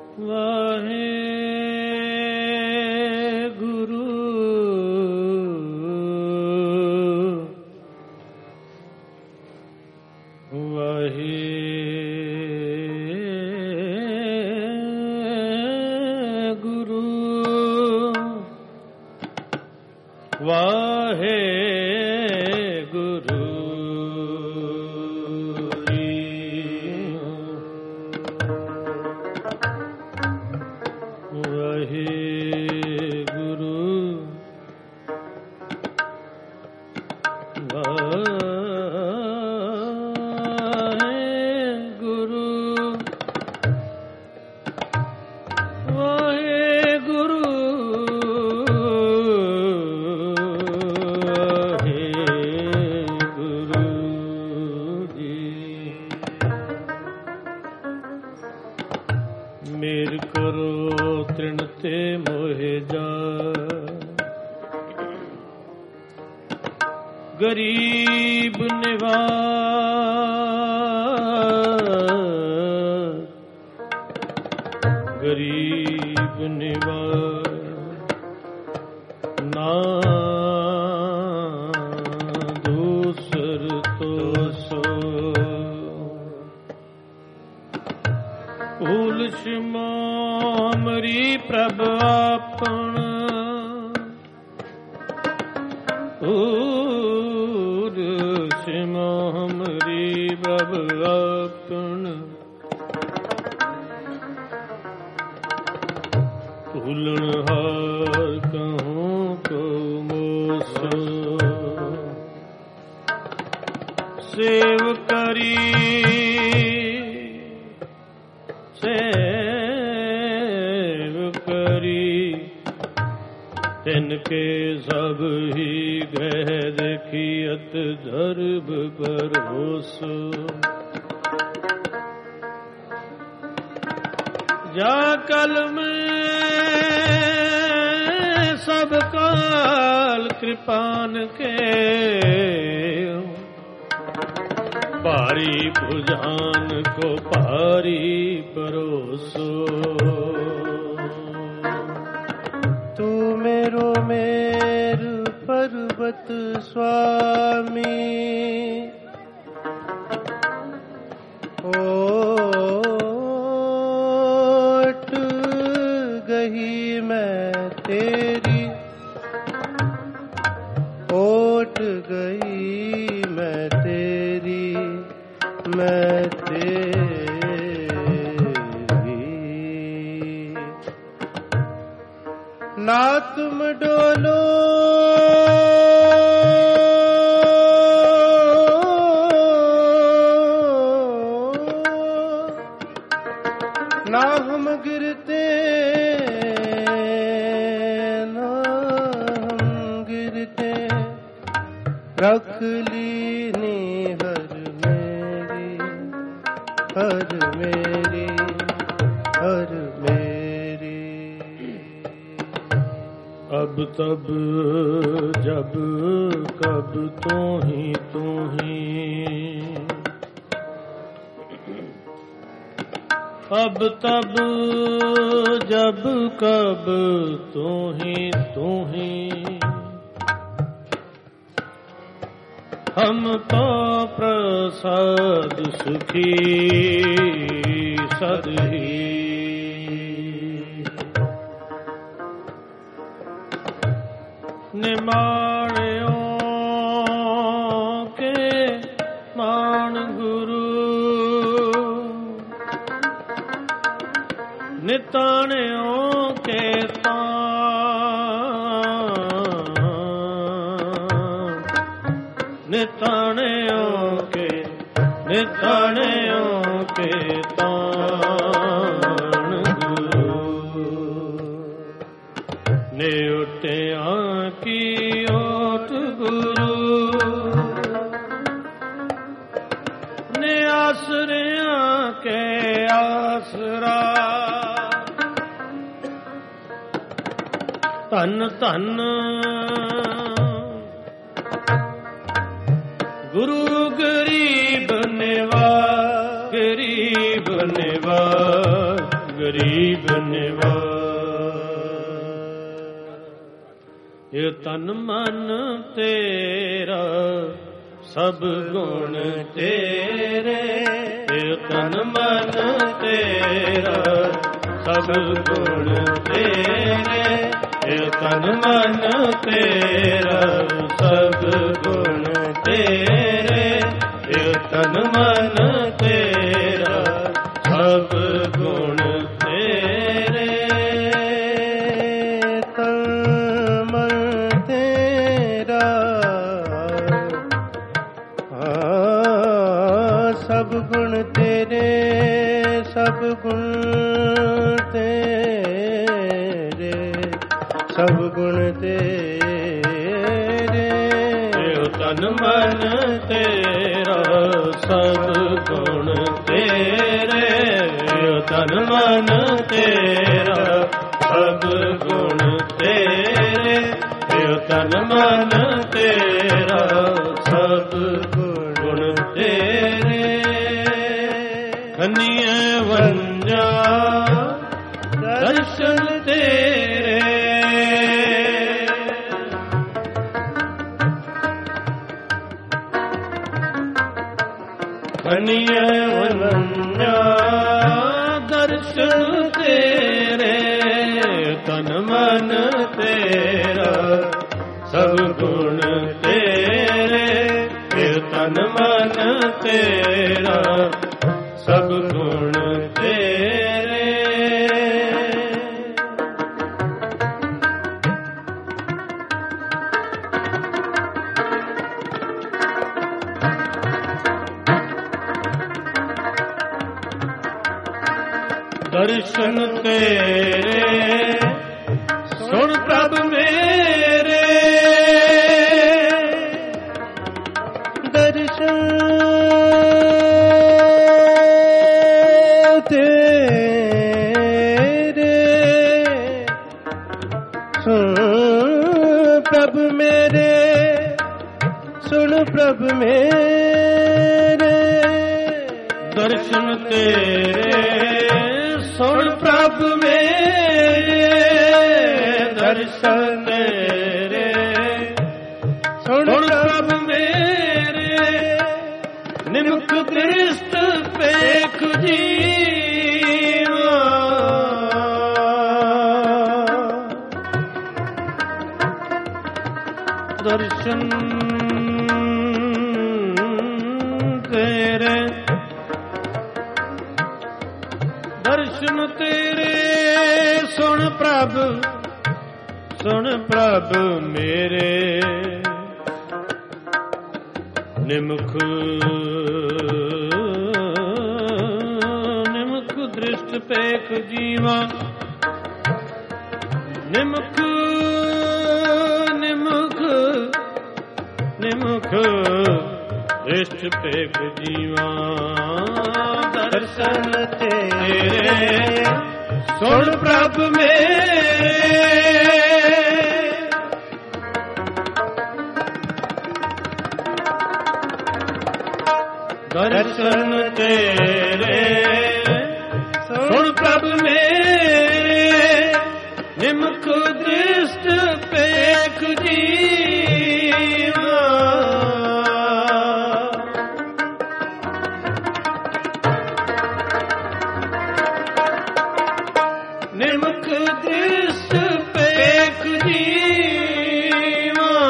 ਵਾਹਿਗੁਰੂ गरीब निवाज, गरीब निवाज ना दूसर तो सो उलझ मोमरी प्रभ आपन हमरी बब अपन भूलन हार कहूँ को मोसो सेव करी तिनके सब ही ग्रह देखियत धर्म भरोसो जा कल में सब काल कृपान के भारी भुजान को भारी परोसो मेरो मेर पर्वत स्वामी ओट गही मैं तेरी, ओट गई मैं तेरी, मैं तेरी ना तुम डोलो ना हम गिरते, ना हम गिरते रख लीनी हर मेरी, हर मेरी, हर मेरी। अब तब जब कब तू ही, अब तब जब कब तू ही हम तो प्रसाद सुखी सदही निमाणियों के मान गुरु निताणियों के तान, निताणियों के तान गुरु नेउटिया की ओट गुरु ने आसरिया के आसरा धन धन गुरु गरीब निवाज, गरीब निवाज, ਗਰੀਬ ਨਿਵਾਜ। ਇਹ ਤਨ ਮਨ ਤੇਰਾ ਸਭ ਗੁਣ ਤੇਰੇ, ਇਹ ਤਨ ਮਨ ਤੇਰਾ ਸਭ ਗੁਣ ਤੇਰੇ, ਇਹ ਤਨ ਮਨ ਤੇਰਾ ਸਭ ਗੁਣ ਤੇਰੇ, ਇਹ ਤਨ ਮਨ ਤੇਰਾ ਸਭ ਗੁਣ ਤੇਰੇ। ਤਨ ਮਨ ਤੇਰਾ ਸਭ ਗੁਣ ਤੇਰੇ, ਸਭ ਗੁਣ ਤੇਰੇ, ਸਭ ਗੁਣ ਤੇਰੇ। ਤਨ ਮਨ ਤੇਰਾ ਸਭ ਗੁਣ ਤੇਰੇ, ਤਨ ਮਨ ਤੇਰਾ ਸਭ ਗੁਣ ਤੇਰੇ, ਤਨ ਮਨ ਤੇਰਾ ਸਭ ਗੁਣ ਤੇਰੇ। ਖੰਨੀਏ ਵੰਜਾ ਦਰਸ਼ਨ ਤੇਰੇ, ਖੰਨੀਏ ਵੰਜਾ ਦਰਸ਼ਨ ਤੇਰੇ, ਤਨ ਮਨ ਤੇਰਾ ਸਭ ਗੁਣ ਤੇਰੇ, ਤਨ ਮਨ ਤੇਰਾ ਸਭ ਗੁਣ ਤੇਰੇ। ਦਰਸ਼ਨ ਤੇਰੇ ਸੁਣ ਪ੍ਰਭ ਮੇਰੇ, ਦਰਸ਼ਨ ਤੇਰੇ ਸੁਣ ਪ੍ਰਭ ਮੇਰੇ, ਸੁਣ ਪ੍ਰਭ ਮੇਰੇ। ਦਰਸ਼ਨ ਤੇਰੇ ਸੁਣ ਪ੍ਰਭ ਮੇਰੇ, ਦਰਸ਼ਨ ਤੇਰੇ ਸੁਣ ਪ੍ਰਭ ਮੇਰੇ। ਨਿਮਖ ਦ੍ਰਿਸ਼ਟ ਪੇਖ ਜੀਵਾ, ਦਰਸ਼ਨ ਤੇਰੇ, ਦਰਸ਼ਨ ਤੇਰੇ ਸੁਣ ਪ੍ਰਭ, ਸੁਣ ਪ੍ਰਭ ਮੇਰੇ। ਨਿਮਖ ਨਿਮਖ ਦ੍ਰਿਸ਼ਟ ਪੇਖ ਜੀਵਾ, ਨਿਮਖ ਨਿਮਖ ਨਿਮਖ ਦ੍ਰਿਸ਼ਟ ਪੇਖ ਜੀਵਾ। ਦਰਸ਼ਨ ਤੇਰੇ ਸੁਣ ਪ੍ਰਭ ਮੇਰੇ, ਦਰਸ਼ਨ ਤੇਰੇ ਸੁਣ ਪ੍ਰਭ ਮੇਰੇ। ਨਿਮਖ ਦ੍ਰਿਸ਼ਟ ਪੇਖ ਜੀਵਾ, ਨਿਮਖ ਦ੍ਰਿਸ਼ਟ ਪੇਖ ਜੀਵਾ।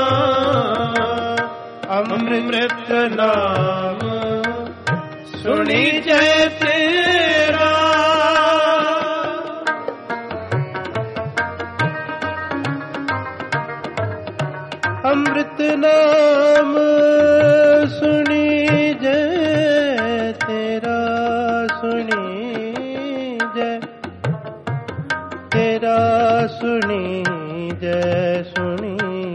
ਅੰਮ੍ਰਿਤ ਨਾਮ ਸੁਣੀ ਜੈ ਤੇਰਾ, ਅੰਮ੍ਰਿਤ ਨਾਮ ਸੁਣੀ ਜੈ ਤੇਰਾ, ਸੁਣੀ ਜੈ ਤੇਰਾ, ਸੁਣੀ ਜੈ, ਸੁਣੀ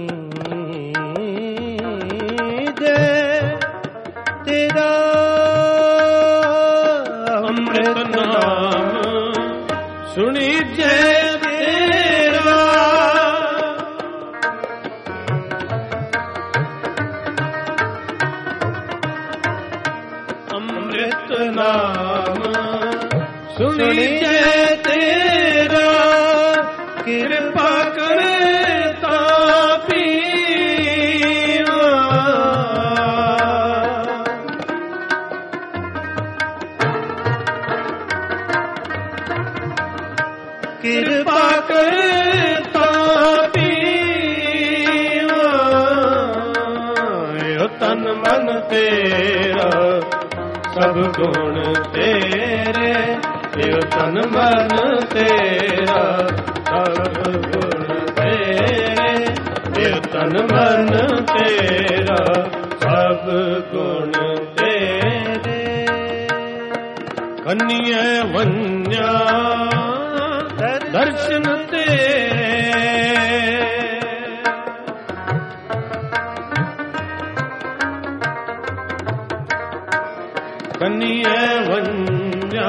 ਜੈ ਤੇਰਾ। ਅੰਮ੍ਰਿਤ ਨਾਮ ਸੁਣੀ ਜੈ ਤੇਰਾ, ਅੰਮ੍ਰਿਤ ਨਾਮ ਸੁਣੀ ਜੈ ਤੇਰਾ। ਕਿਰਪਾ ਕਰਤਾ ਪੀਵਾ ਓ ਤਨ ਮਨ ਤੇਰਾ ਸਭ ਗੁਣ ਤੇਰੇ ਓ ਤਨ ਮਨ ਤੇਰਾ ਸਭ ਗੁਣ ਤੇਰੇ ਓ ਤਨ ਮਨ ਤੇਰਾ ਸਭ ਗੁਣ ਤੇਰੇ ਕੰਨਿਐ ਵੰਨਿਆ ਦਰਸ਼ਨ ਤੇਰੇ ਕੰਨਿਐ ਵੰਨਿਆ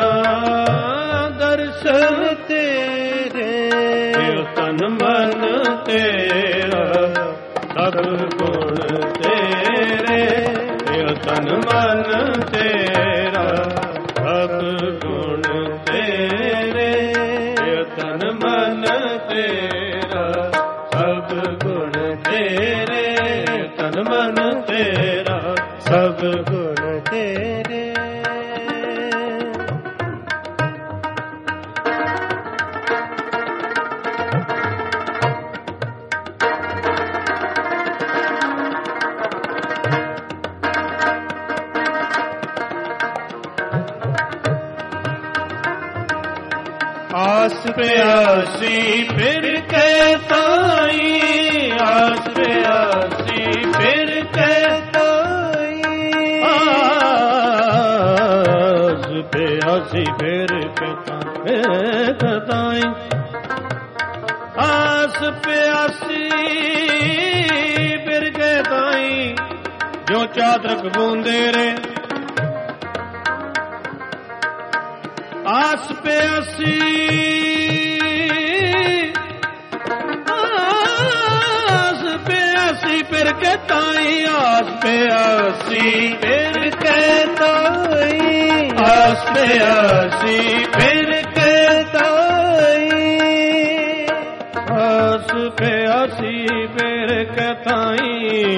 ਦਰਸ਼ਨ ਤੇਰੇ ਤਨ ਮਨ ਤੇਰਾ ਸਭ ਗੁਣ ਤੇਰੇ ਤਨ ਮਨ ਤੇਰਾ ਸਭ ਗੁਣ ਤੇਰੇ ਤਨ ਮਨ ਤੇਰਾ ਸਭ ਗੁਣ ਤੇਰੇ ਤਨ ਮਨ ਤੇਰਾ ਸਭ ਗੁਣ ਤੇਰੇ ਆਸ ਪਿਆਸੀ ਫਿਰ ਕੇ ਤਾਈ ਆਸ ਪਿਆਸੀ ਫਿਰ ਕੇ ਤਾਈ ਆਸ ਪਿਆਸੀ ਫਿਰ ਕੇ ਤਾਈ ਆਸ ਪਿਆਸੀ ਫਿਰ ਕੇ ਤਾਈ ਜੋ ਚਾਦਰਕ ਬੂੰਦੇ ਰੇ ਆਸ ਪਿਆਸੀ ਫਿਰ ਕੇ ਤਾਈ ਆਸ ਪਿਆਸੀ ਫਿਰ ਕੇ ਤਾਈ ਆਸ ਪਿਆਸੀ ਫਿਰ ਕੇ ਤਾਈ ਆਸ ਪਿਆਸੀ ਫਿਰ ਕੇ ਤਾਈ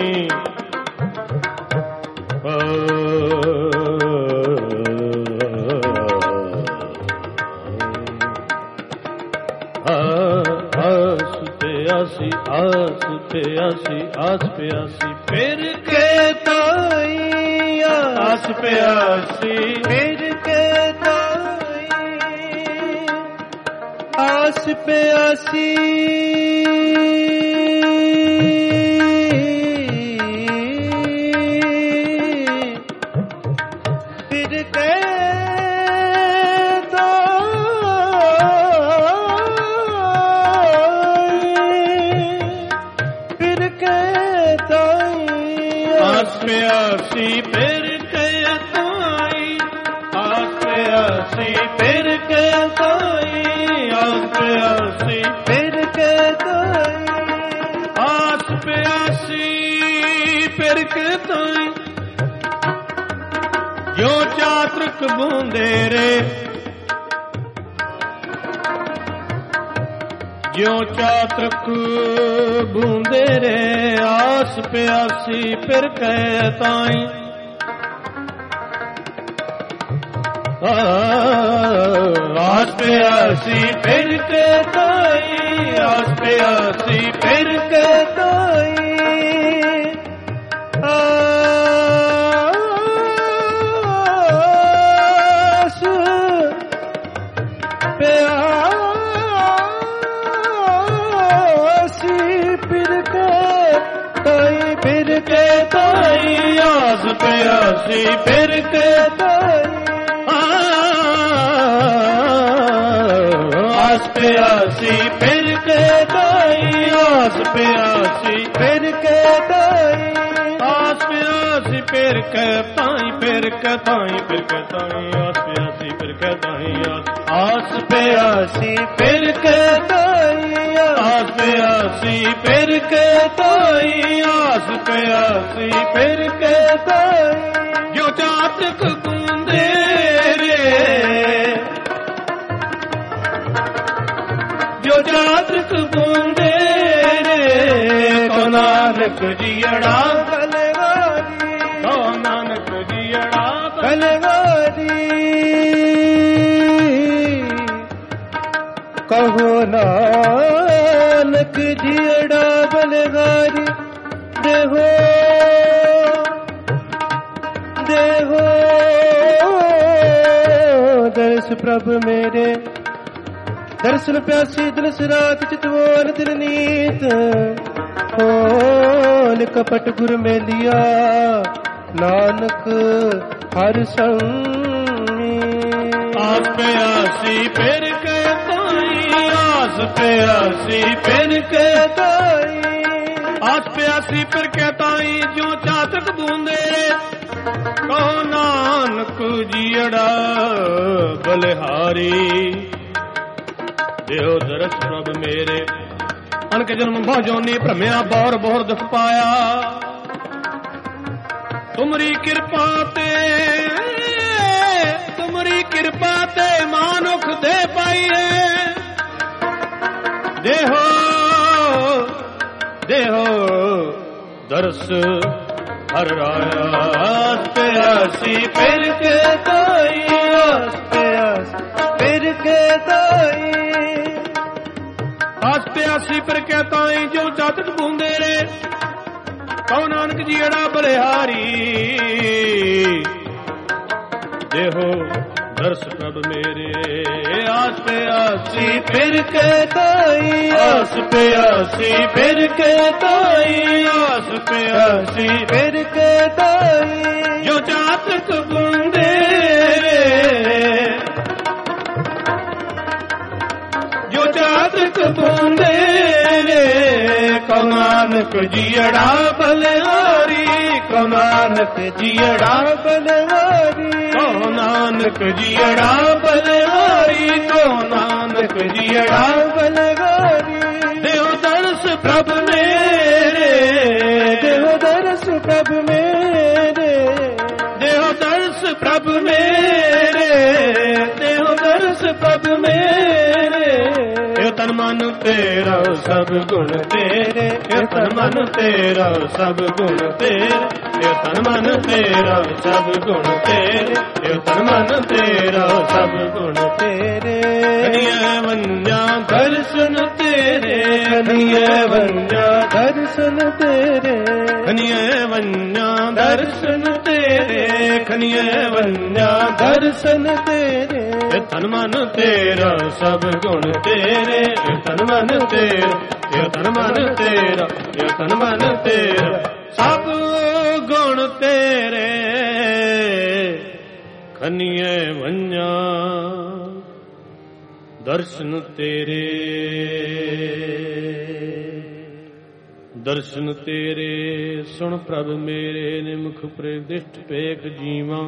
ਆਸ ਪਿਆਸੀ ਆਸ ਪਿਆਸੀ ਫਿਰ ਕੇ ਤਾਈ ਆਸ ਪਿਆਸੀ ਫਿਰ ਕੇ ਤਾਈ ਆਸ ਪਿਆਸੀ ਫਿਰ ਕੇ ਪਿਆਸੀ ਫਿਰ ਕੇ ਤਾਈ ਆਸ ਪਿਆਸੀ ਫਿਰ ਕੇ ਤਾਈ ਆਸ ਪਿਆਸੀ ਫਿਰ ਕੇ ਤਾਈ ਆਸ ਪਿਆਸੀ ਫਿਰ ਕੇ ਤਾਈ ਜੋ ਚਾਤਰਕ ਬੂੰਦੇ ਰੇ ਜੋ ਚਾਤਰਕ ਬੂੰਦੇ ਰੇ ਆਸ ਪਿਆਸੀ ਫਿਰ ਕੇ ਤਾਈ ਆਸ ਪਿਆਸੀ ਫਿਰ ਕੇ ਤਾਈ ਆਸ ਪਿਆਸੀ ਫਿਰ ਕੇ ਤਾਈ ਆਸ ਪਿਆਸੀ ਫਿਰ ਕੇ ਤਾਈ ਆਸ ਪਿਆਸੀ ਫਿਰ ਕੇ ਤਾਈ ਆਸ ਪਿਆਸੀ ਫਿਰ ਕੇ ਤਾਈ ਆਸ ਪਿਆਸੀ ਫਿਰ ਕੇ ਤਾਈ ਆਸ ਪਿਆਸੀ ਫਿਰ ਕੇ ਤਾਈ ਫਿਰ ਕੇ ਤਾਈ ਫਿਰ ਕੇ ਤਾਈ ਆਸ ਪਿਆਸੀ ਫਿਰ ਕੇ ਤਾਈ ਆਸ ਪਿਆਸੀ ਫਿਰ ਕੇ ਤਾਈ ਆਸ ਪਿਆਸੀ ਫਿਰ ਕੇ ਤਾਈ ਆਸ ਪਿਆਸੀ ਫਿਰ ਕੇ ਤਾਈ ਜੋ ਚਾਤਕ ਬੂੰਦੇ ਰੇ ਜੋ ਚਾਤਕ ਬੂੰਦੇ ਰੇ ਕੋ ਨਾਨਕ ਜੀੜਾ ਕਲਵਾਰੀ ਕੋ ਨਾਨਕ ਜੀੜਾ ਕਲਵਾਰੀ ਕਹੋ ਨਾਨਕ ਜੀੜਾ ਬਲਹਾਰੀ ਦੇਹੋ ਦੇਹੋ ਦਰਸ ਪ੍ਰਭ ਮੇਰੇ ਦਰਸ਼ਨ ਪਿਆਸੀ ਦਿਲ ਸਰਾਖ ਚਿਤਵੋਰ ਦਿਲ ਨੀਤ ਹੋਲ ਕਪਟ ਗੁਰ ਮੇਲਿਆ ਨਾਨਕ ਹਰ ਸੰਗੀ ਆਸ ਪਿਆਸੀ ਫਿਰ ਕੇ ਤਾਈ ਆਸ ਪਿਆਸੀ ਫਿਰ ਕੇ ਤਾਈ ਆਸ ਪਿਆਸੀ ਫਿਰ ਕੇ ਤਾਈ ਜੋ ਚਾਤਕ ਬੂੰਦੇ ਕਹੋ ਨਾਨਕ ਜੀੜਾ ਬਲਿਹਾਰੀ ਦਿਓ ਦਰਸ ਪ੍ਰਭ ਮੇਰੇ ਅਨਕ ਜਨਮ ਬਹੁ ਜੋਨੀ ਭ੍ਰਮਿਆ ਬੌਰ ਬੌਰ ਦੁਖ ਪਾਇਆ ਤੁਮਰੀ ਕਿਰਪਾ ਤੇ ਮਾਨੁਖ ਦੇ ਪਾਈਏ ਦੇਹੋ ਦਰਸ ਹਰ ਰਾਇਆ ਆਸ ਪਿਆਸੀ ਫਿਰ ਕੇ ਤਾਈ ਆਸ ਪਿਆਸ ਫਿਰ ਕੇ ਤਾਈ ਆਸ ਪਿਆਸੀ ਫਿਰ ਕੇ ਤਾਈ ਜੋ ਚਾਤਕ ਬੂੰਦੇ ਰੇ ਕਹੋ ਨਾਨਕ ਜੀੜਾ ਬਲਿਹਾਰੀ ਦੇਹੋ ਦਰਸ ਪ੍ਰਭ ਮੇਰੇ ਆਸ ਪਿਆਸੀ ਫਿਰ ਕੇ ਤਾਈ ਆਸ ਪਿਆਸੀ ਫਿਰ ਕੇ ਤਾਈ ਆਸ ਪਿਆਸੀ ਫਿਰ ਕੇ ਤਾਈ ਜੋ ਚਾਤਕ ਬੂੰਦੇ ਜੋ ਚਾਤਕ ਬੂੰਦੇ ਕਹੋ ਨਾਨਕ ਜੀੜਾ ਬਲਿਹਾਰੀ ਕਹੋ ਨਾਨਕ ਜੀੜਾ ਬਲਹਾਰੀ ਕਹੋ ਨਾਨਕ ਜੀੜਾ ਬਲਿਹਾਰੀ ਕਹੋ ਨਾਨਕ ਜੀੜਾ ਬਲਹਾਰੀ ਦਿਓ ਦਰਸ ਪ੍ਰਭ ਮੇਰੇ ਦੇਹੋ ਦਰਸ ਪ੍ਰਭ ਮੇਰੇ ਦਿਓ ਦਰਸ ਪ੍ਰਭ ਮੇਰੇ ਦਿਓ ਦਰਸ ਪ੍ਰਭ ਮੇਰੇ ਇਹ ਤਨ ਮਨ ਤੇਰਾ ਸਭ ਗੁਣ ਤੇਰੇ ਇਹ ਤਨ ਮਨ ਤੇਰਾ ਸਭ ਗੁਣ ਤੇਰੇ ਇਹ ਤਨ ਮਨ ਤੇਰਾ ਸਭ ਗੁਣ ਤੇਰੇ ਇਹ ਤਨ ਮਨ ਤੇਰਾ ਸਭ ਗੁਣ ਤੇਰੇ ਕਨੀਏ ਵੰਜਾ ਦਰਸ਼ਨ ਤੇਰੇ ਕਨੀਏ ਵੰਜਾ ਦਰਸ਼ਨ ਤੇਰੇ ਖਨੀਏ ਵੰਜਾ ਦਰਸ਼ਨ ਤੇਰੇ ਖਨੀਏ ਵੰਜਾ ਦਰਸ਼ਨ ਤੇਰੇ ਇਹ ਤਨ ਮਨ ਤੇਰਾ ਸਭ ਗੁਣ ਤੇਰੇ ਇਹ ਤਨ ਮਨ ਤੇਰਾ ਇਹ ਤਨ ਮਨ ਤੇਰਾ ਇਹ ਤਨ ਮਨ ਤੇਰਾ ਸਭ ਗੁਣ ਤੇਰੇ ਖਨੀਏ ਵੰਜਾ ਦਰਸ਼ਨ ਤੇਰੇ ਦਰਸ਼ਨ ਤੇਰੇ ਸੁਣ ਪ੍ਰਭ ਮੇਰੇ ਨਿਮਖ ਪ੍ਰਦਿਸ਼ਟ ਪੇਖ ਜੀਵਾਂ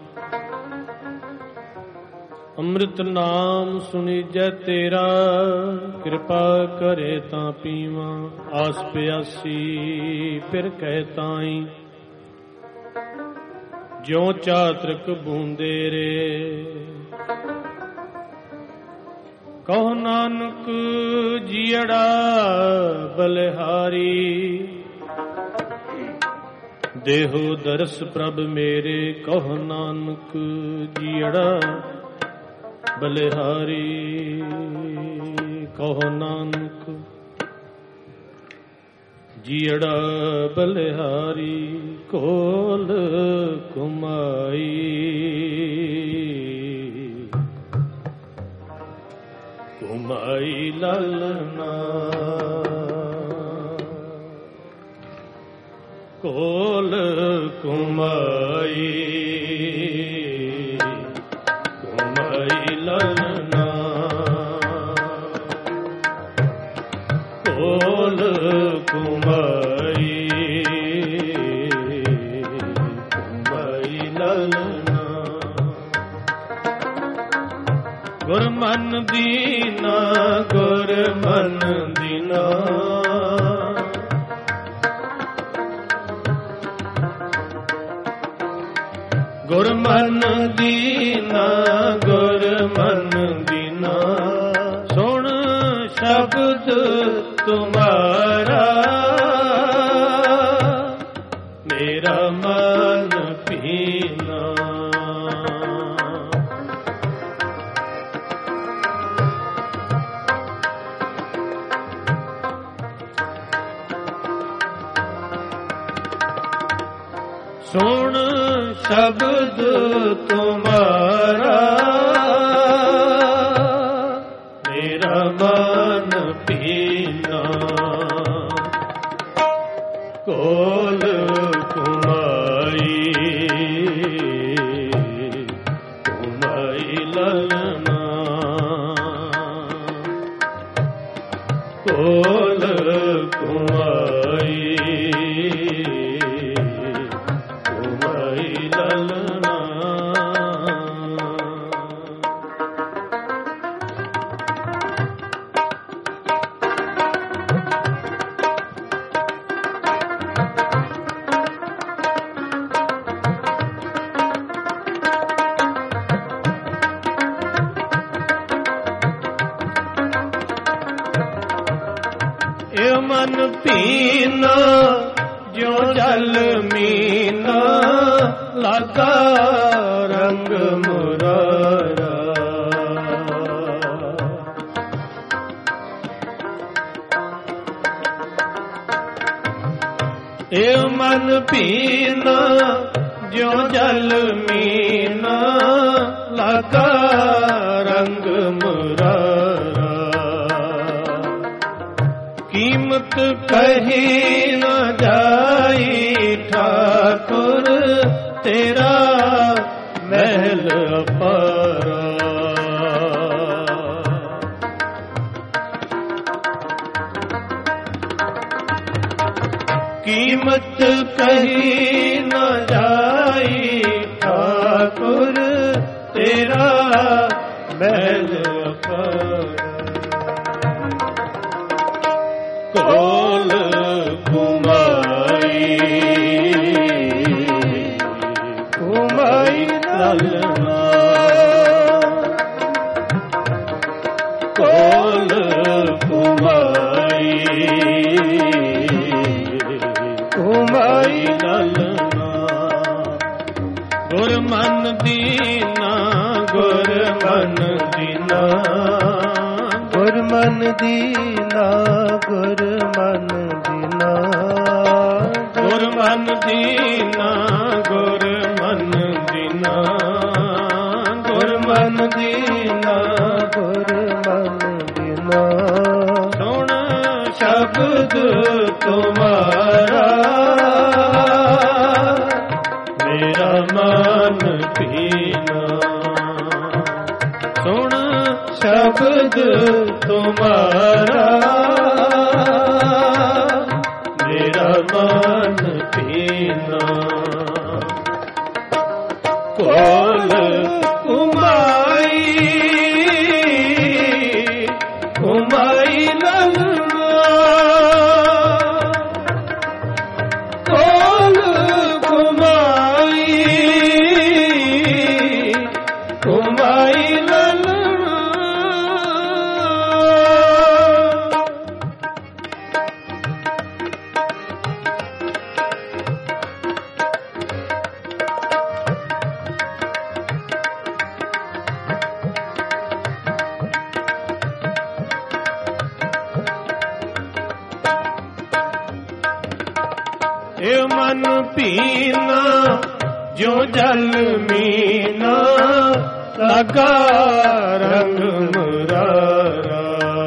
ਅੰਮ੍ਰਿਤ ਨਾਮ ਸੁਣੀਜੈ ਤੇਰਾ ਕਿਰਪਾ ਕਰੇ ਤਾਂ ਪੀਵਾਂ ਆਸ ਪਿਆਸੀ ਫਿਰ ਕਹਿ ਤਾਈ ਜਿਉ ਚਾਤ੍ਰਿਕ ਬੂੰਦੇ ਰੇ ਕਹੋ ਨਾਨਕ ਜੀੜਾ ਬਲਿਹਾਰੀ ਦੇਹੋ ਦਰਸ ਪ੍ਰਭ ਮੇਰੇ ਕਹੋ ਨਾਨਕ ਜੀੜਾ ਬਲਿਹਾਰੀ ਕਹੋ ਨਾਨਕ ਜੀੜਾ ਬਲਿਹਾਰੀ ਕੋਲ ਕੁਮਾਈ ਕੁਮਾਈ ਲਲਨਾ ਕੋਲ ਕੁਮਾਈ ਕੁਮਾਈ ਲਲਨਾ ਕੋਲ ਕੁਮਾਈ ਕੁਮਾਈ ਲਲਨਾ ਗੁਰ ਮਨ ਦੀਨਾ ਗੁਰ ਮਨ ਦੀਨਾ ਗੁਰ ਮਨ ਦੀਨਾ ਗੁਰ ਮਨ ਦੀਨਾ ਸੁਣ ਸ਼ਬਦ ਤੁਮਾਰਾ ਮੇਰਾ ਮਨ ਭੀਨਾ ਸੁਣ ਸ਼ਬਦ ਤੁਮਾਰਾ ਮੇਰਾ ਮਨ ਪੀਨਾ ਕੋਲ ਕੁਮਾਈ ਕੁਮਾਈ ਲਲਨਾ ਕੋਲ ਕੁਮਾਈ ਕੁਮਾਈ ਲਲਨਾ ਇਹ ਮਨ ਪੀਨਾ ਜਿਉ ਜਲ ਮੀਨਾ ਲਾਗਾ ਰੰਗ ਮੁਰਾਰਾ ਇਹ ਮਨ ਪੀਨਾ ਜਿਉ ਜਲ ਮੀਨਾ ਲਾਗਾ ਰੰਗ ਮੁਰਾਰਾ ਕੀਮਤ ਕਹੀ ਨਾ ਜਾਈ ਠਾਕੁਰ ਤੇਰਾ ਮਹਿਲ ਅਪਾਰਾ ਕੀਮਤ ਕਹੀ ਨਾ ਜਾਈ ਠਾਕੁਰ ਤੇਰਾ ਮਹਿਲ ਅਪਾਰਾ ਕੋਲ ਕੁਮਾਈ ਕੁਮਾਈ ਲਲਨਾ ਕੋਲ ਕੁਮਾਈ ਕੁਮਾਈ ਲਲਨਾ ਗੁਰ ਮਨ ਦੀਨਾ ਗੁਰ ਮਨ ਦੀਨਾ ਗੁਰ ਮਨ ਦੀਨਾ ਗੁਰ ਮਨ ਦੀਨਾ ਗੁਰ ਮਨ ਦੀਨਾ ਗੁਰ ਮਨ ਦੀਨਾ ਗੁਰ ਮਨ ਦੀਨਾ ਗੁਰ ਮਨ ਦੀਨਾ ਸੁਣ ਸ਼ਬਦ ਤੁਮਾਰਾ ਮੇਰਾ ਮਨ ਪੀਨਾ ਸੁਣ ਸ਼ਬਦ ਤੁਮਾਰਾ ਮੇਰਾ ਮਨ ਪੀਨਾ ਕੋਲ ਕੁਮਾਈ ਕੁਮਾਈ ਲਲਨਾ ਕੋਲ ਕੁਮਾਈ ਕੁਮਾਈ ਲਲਨਾ ਇਹ ਮਨ ਪੀਨਾ ਜੋ ਜਲ ਮੀਨਾ ਲਗਾ ਰੰਗ ਮੁਰਾਰਾ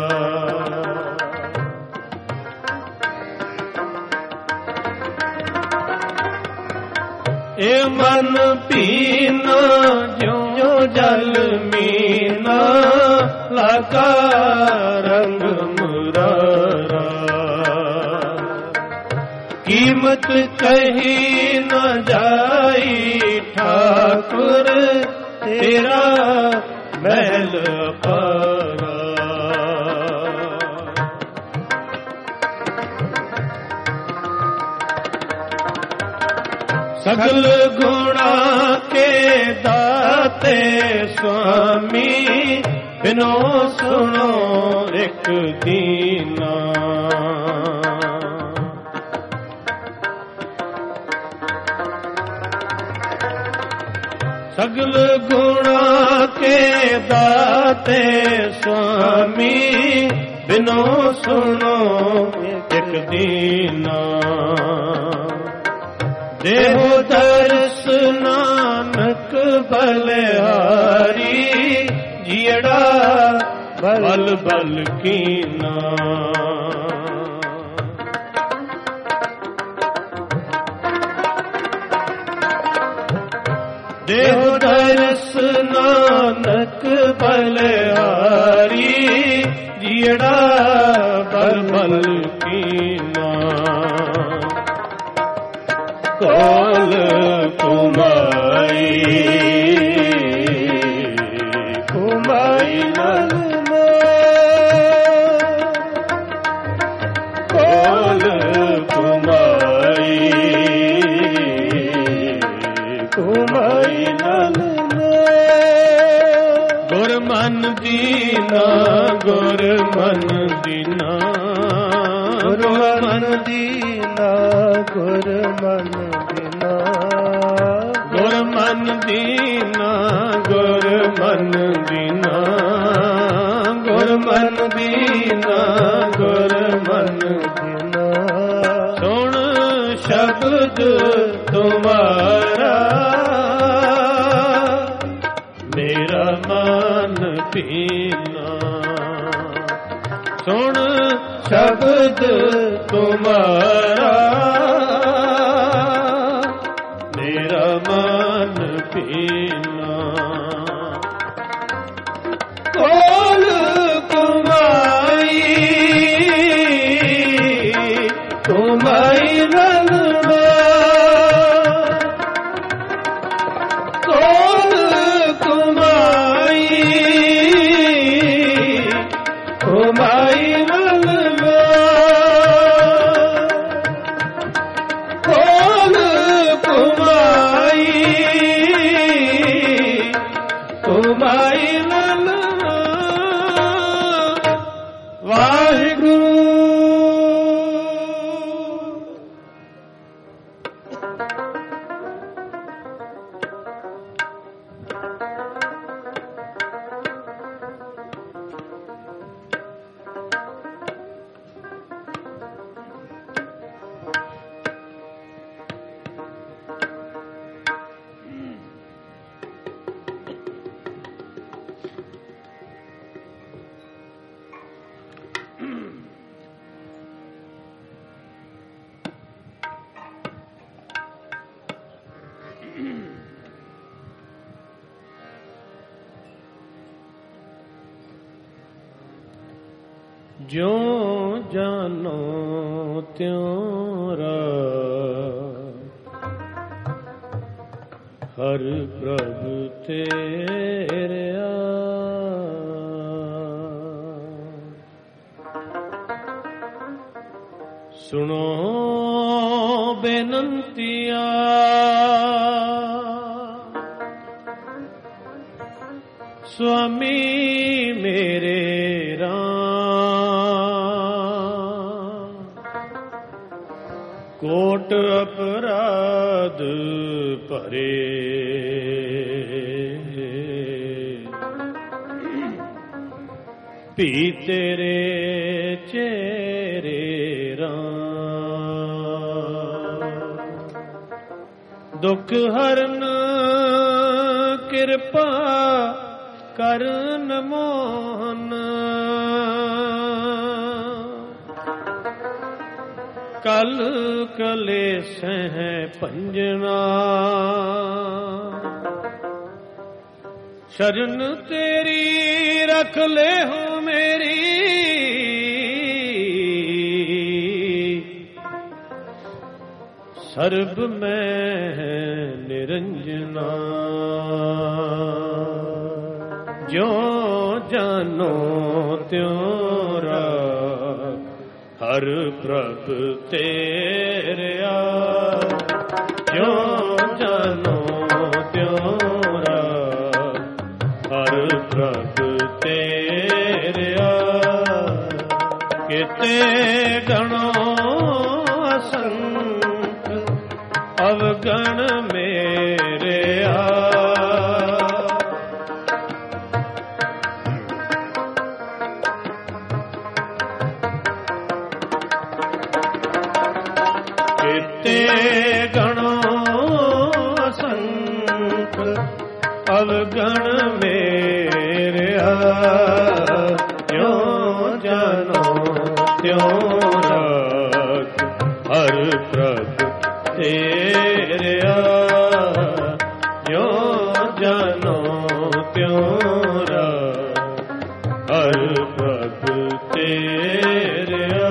ਇਹ ਮਨ ਪੀਨਾ ਜੋ ਜਲ ਮੀਨਾ ਲਗਾ ਰੰਗ ਮੁਰਾਰਾ ਕੀਮਤ ਕਹੀ ਨਾ ਜਾਈ ਠਾਕੁਰ ਤੇਰਾ ਮਹਿਲ ਅਪਾਰਾ ਸਗਲ ਗੁਣਾ ਕੇ ਦਾਤੇ ਸੁਆਮੀ ਬਿਨੋ ਸੁਣੋ ਇੱਕ ਦੀਨਾ ਸਗਲ ਗੁਣਾ ਕੇ ਦਾਤੇ ਸੁਆਮੀ ਬਿਨੋ ਸੁਣੋ ਇੱਕ ਦੀਨਾ ਦੇਹੁ ਦਰ ਬਲਿਹਾਰੀ ਜੀੜਾ ਬਲ ਬਲ ਕੀਨਾ। ਦੇਹੁ ਦਰਸ ਨਾਨਕ ਬਲਿਹਾਰੀ ਜੀੜਾ ਬਲ ਬਲ ਕੀਨਾ। ਕੋਲ ਕੁਮਾਈ ਕੁਮਾਈ ਨਲ ਕੋਲ ਕੁਮਾਈ ਕੁਮਾਈ ਨਲ ਗੁਰ ਮਨ ਦੀਨਾ ਗੁਰ ਮਨ ਦੀਨਾ ਗੁਰ ਮਨ ਦੀਨਾ ਗੁਰ ਮਨ ਦੀਨਾ ਗੁਰ ਮਨ ਦੀਨਾ ਗੁਰ ਮਨ ਦੀਨਾ ਗੁਰ ਮਨ ਦੀਨਾ ਗੁਰ ਮਨ ਦੀਨਾ। ਸੁਣ ਸ਼ਬਦ ਤੁਮਾਰਾ ਮੇਰਾ ਮਨ ਭੀਨਾ। ਸੁਣ ਸ਼ਬਦ ਤੁਮਾਰਾ ਮੇਰਾ ਮਨ ਭੀਨਾ। ਕੋਲ ਕੁਮਾਈ ਕੁਮਾਈ ਨਲ ਕੋਲ ਕੁਮਾਈ ਕੁਮਾਈ ਨਲ ਕੋਲ ਕੁਮਾਈ ਕੁਮਾਈ ਨਲ ਵਾਹਿਗੁਰੂ। ਜਿਉ ਜਾਨੋ ਤਿਉ ਹਰ ਪ੍ਰਭ ਤੇਰਿਆ। ਸੁਣੋ ਬੇਨੰਤੀਆ ਸੁਆਮੀ ਮੇਰੇ ਕੋਟ ਅਪਰਾਧ ਭਰੇ ਭੀ ਤੇਰੇ ਚਿਹਰੇ ਰਾਮ। ਦੁਖ ਹਰਨ ਕਿਰਪਾ ਕਰਨ ਮੋਹਨ ਕਲ ਕਲੇਸਹਿ ਭੰਜਨਾ। ਸ਼ਰਨ ਤੇਰੀ ਰਖ ਲੈ ਹੋ ਮੇਰੀ ਸਰਬ ਮੈਂ ਨਿਰੰਜਨਾ। ਜਿਉ ਜਾਨੋ ਤਿਉ ਰਾਖ ਹਰ ਪ੍ਰਭ ਤੇਰਿਆ। ਜਿਉ ਜਾਨੋ ਤਿਉ ਰਾਖ ਹਰ ਪ੍ਰਭ ਤੇਰਿਆ। ਕਿਤੇ ਗਣੋ ਅਸੰਖ ਅਵਗਣ ਮੇਰਿਆ। ਕਿਤੇ ਗਣੋ ਅਸੰਖ ਅਵਗਣ ਮੇਰਿਆ ਜਿਉ ਜਾਨੋ ਤਿਉ ਰਾਖ ਹਰ ਪ੍ਰਭ ਤੇਰਿਆ ਜਿਉ ਜਾਨੋ ਤਿਉ ਰਾਖ ਹਰ ਪ੍ਰਭ ਤੇਰਿਆ।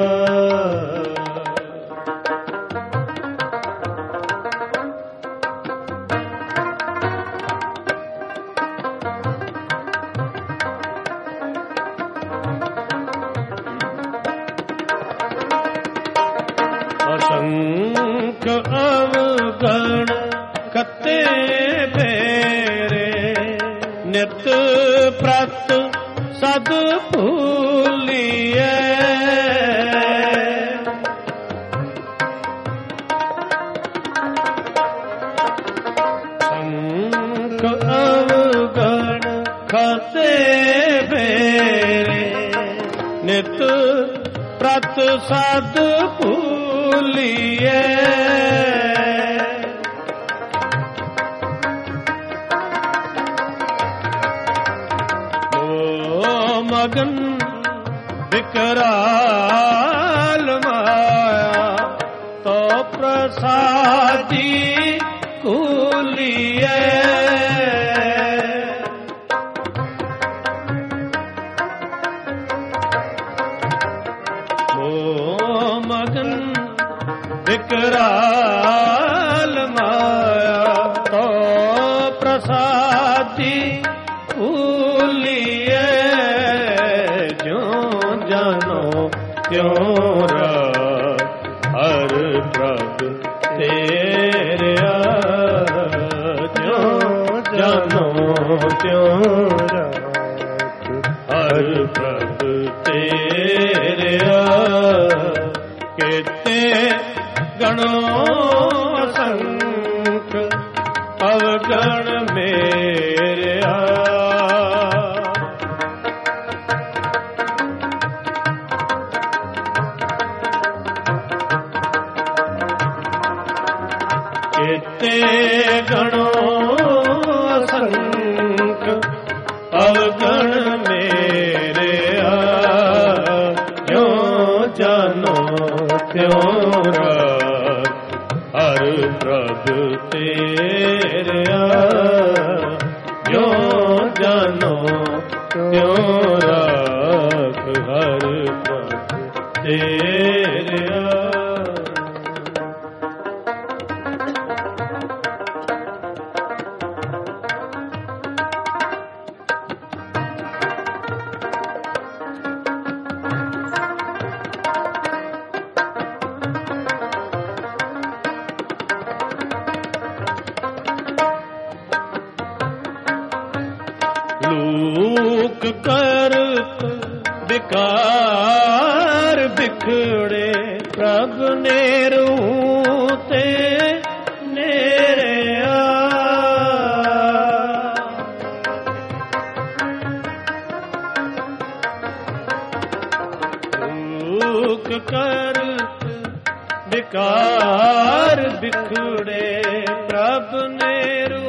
ਅਸੰਖ ਅਵਗਣ ਕਤੇ ਫੇਰੇ ਨਿਤ ਪ੍ਰਤ ਸਦ ਭੂਲੀਐ ਸੰਖ ਅਵਗਣ ਕਤੇ ਫੇਰੇ ਨਿਤ ਪ੍ਰਤ ਸਦ ਭੂਲੀਐ ਓ ਮਗਨ ਵਿਕਰਾਲ ਮਾਇਆ ਤੋ ਪ੍ਰਸਾਦੀ ਕੂਲੀਐ ਵਿਕਰਾਲ ਮਾਇਆ ਤੋ ਪ੍ਰਸਾਦੀ ਭੂਲੀਐ ਜਿਉ ਜਾਨੋ ਤਿਉ ਰਾਖ ਹਰ ਪ੍ਰਭ ਤੇਰਿਆ ਜਿਉ ਜਾਨੋ ਤਿਉ ਰਾਖ ਹਰ ਪ੍ਰਭ ਤੇਰਿਆ। ਕੇਤੇ ਗਣੋ ਸੰਖ ਅਵਗਣ ਮੇਰਿਆ ਕੇਤੇ ਗਣੋ ਸੰਖ ਅਵਗਣ ਮੇਰਿਆ ਜਿਉ ਜਾਨੋ ਤਿਉ ਰਾਖ ਹਰ ਪ੍ਰਭ ਤੇਰਿਆ ਜਿਉ ਜਾਨੋ ਤਿਉ ਰਾਖ ਹਰ ਪ੍ਰਭ ਤੇਰਿਆ। ਲੋਕ ਕਰਤ ਵਿਕਾਰ ਵਿਖੜੇ ਪ੍ਰਭ ਨੇਰੂ ਤੇ ਨੇਰਿਆ ਲੋਕ ਕਰਤ ਵਿਕਾਰ ਵਿਖੜੇ ਪ੍ਰਭ ਨੇਰੂ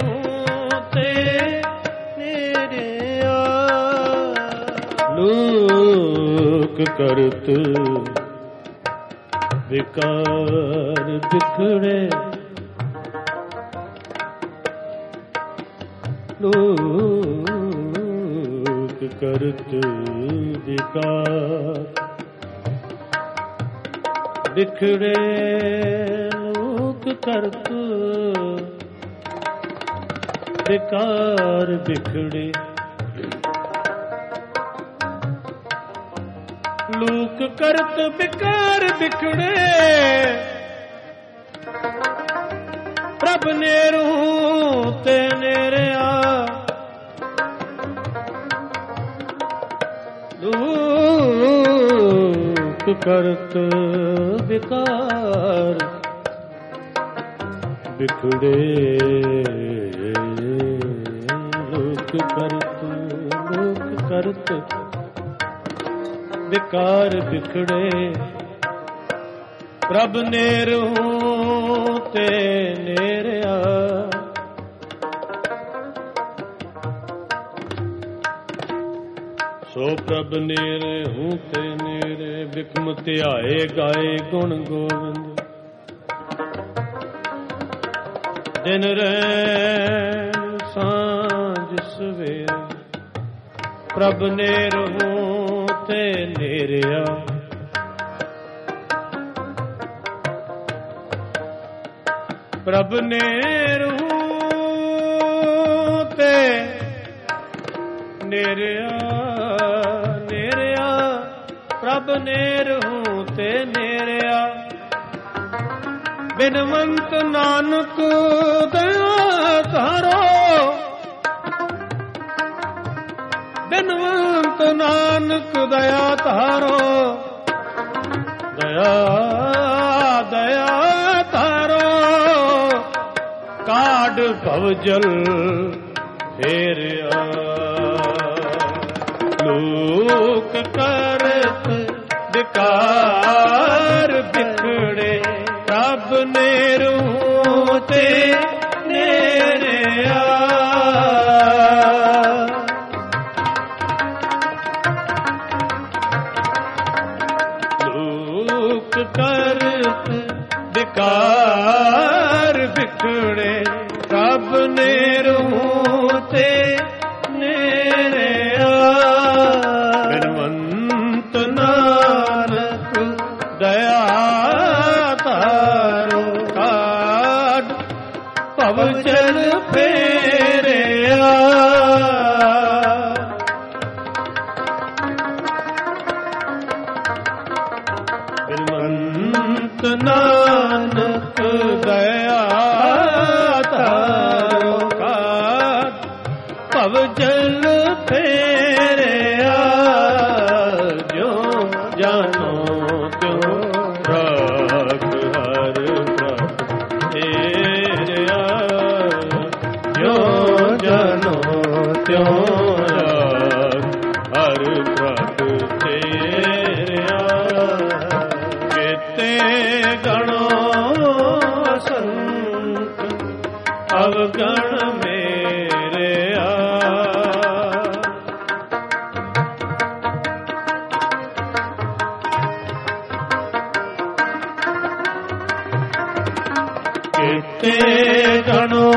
ਲੋਕ ਕਰਤ ਵਿਕਾਰ ਵਿਖੜੇ ਲੋਕ ਕਰਤ ਵਿਕਾਰ ਵਿਖੜੇ ਲੋਕ ਕਰਤ ਵਿਕਾਰ ਵਿਖੜੇ ਲੋਕ ਕਰਤ ਵਿਕਾਰ ਵਿਖੜੇ ਪ੍ਰਭ ਨੇਰੂ ਤੇ ਨੇਰਿਆ ਲੋਕ ਕਰਤ ਵਿਕਾਰ ਵਿਖੜੇ ਲੋਕ ਕਰਤ ਵਿਕਾਰ ਵਿਖੜੇ ਪ੍ਰਭ ਨੇਰੂ ਤੇ ਨੇਰਿਆ ਸੋ ਪ੍ਰਭ ਨੇਰੇ ਹੂੰ ਤੇ ਨੇਰੇ, ਬਿਖਮ ਧਿਆਏ ਗਾਏ ਗੁਣ ਗੋਬਿੰਦ। ਦਿਨ ਰੈਣ ਸਾਂਝ ਸਵੇਰੇ, ਪ੍ਰਭ ਨੇਰ ਹੂੰ ਤੇ ਨੇਰਿਆ। ਪ੍ਰਭ ਨੇਰ ਹੂੰ ਤੇ ਨੇਰਿਆ, ਨੇਰਿਆ ਪ੍ਰਭ ਨੇਰ ਹੂੰ ਤੇ ਨੇਰਿਆ। ਬਿਨਵੰਤ ਨਾਨਕ ਦਇਆ ਧਾਰੋ, ਬਿਨਵੰਤ ਨਾਨਕ ਦਇਆ ਧਾਰੋ। ਦਇਆ ਦਇਆ ਧਾਰੋ, ਕਾਢ ਭਵਜਲ ਫੇਰਿਆ। ਲੋਕ ਕਰਤ ਵਿਕਾਰ ਵਿਖੜੇ, ਪ੍ਰਭ ਨੇਰੂ ਤੇ ਨੇਰਿਆ। ਲੋਕ ਕਰਤ ਵਿਕਾਰ ਵਿਖੜੇ, ਪ੍ਰਭ ਨੇਰੂ ਤੇ ਨੇਰਿਆ। ਬਿਨਵੰਤ ਨਾਨਕ ਦਇਆ ਧਾਰੋ, ਕਾਢ ਭਵਜਲ ਫੇਰਿਆ। ਬਿਨਵੰਤ ਨਾਨਕ ਦਇਆ ਧਾਰੋ, ਕਾਢ ਭਵਜਲ ਫੇਰਿਆ। ਜੋ ਜਾਨੋ ਤਿਉ ਰਾਗ ਹਰ ਪ੍ਰਭ ਤੇਰਿਆ। ਜੋ ਜਾਨੋ ਤਿਉ ਰਾਗ ਹਰ ਪ੍ਰਭ ਤੇਰਿਆ। ਕੀਤੇ ਗਣੋ ਸੰਤ ਅਵਗਣ ਮੇਰਿਆ। ਕੀਤੇ ਗਣੋ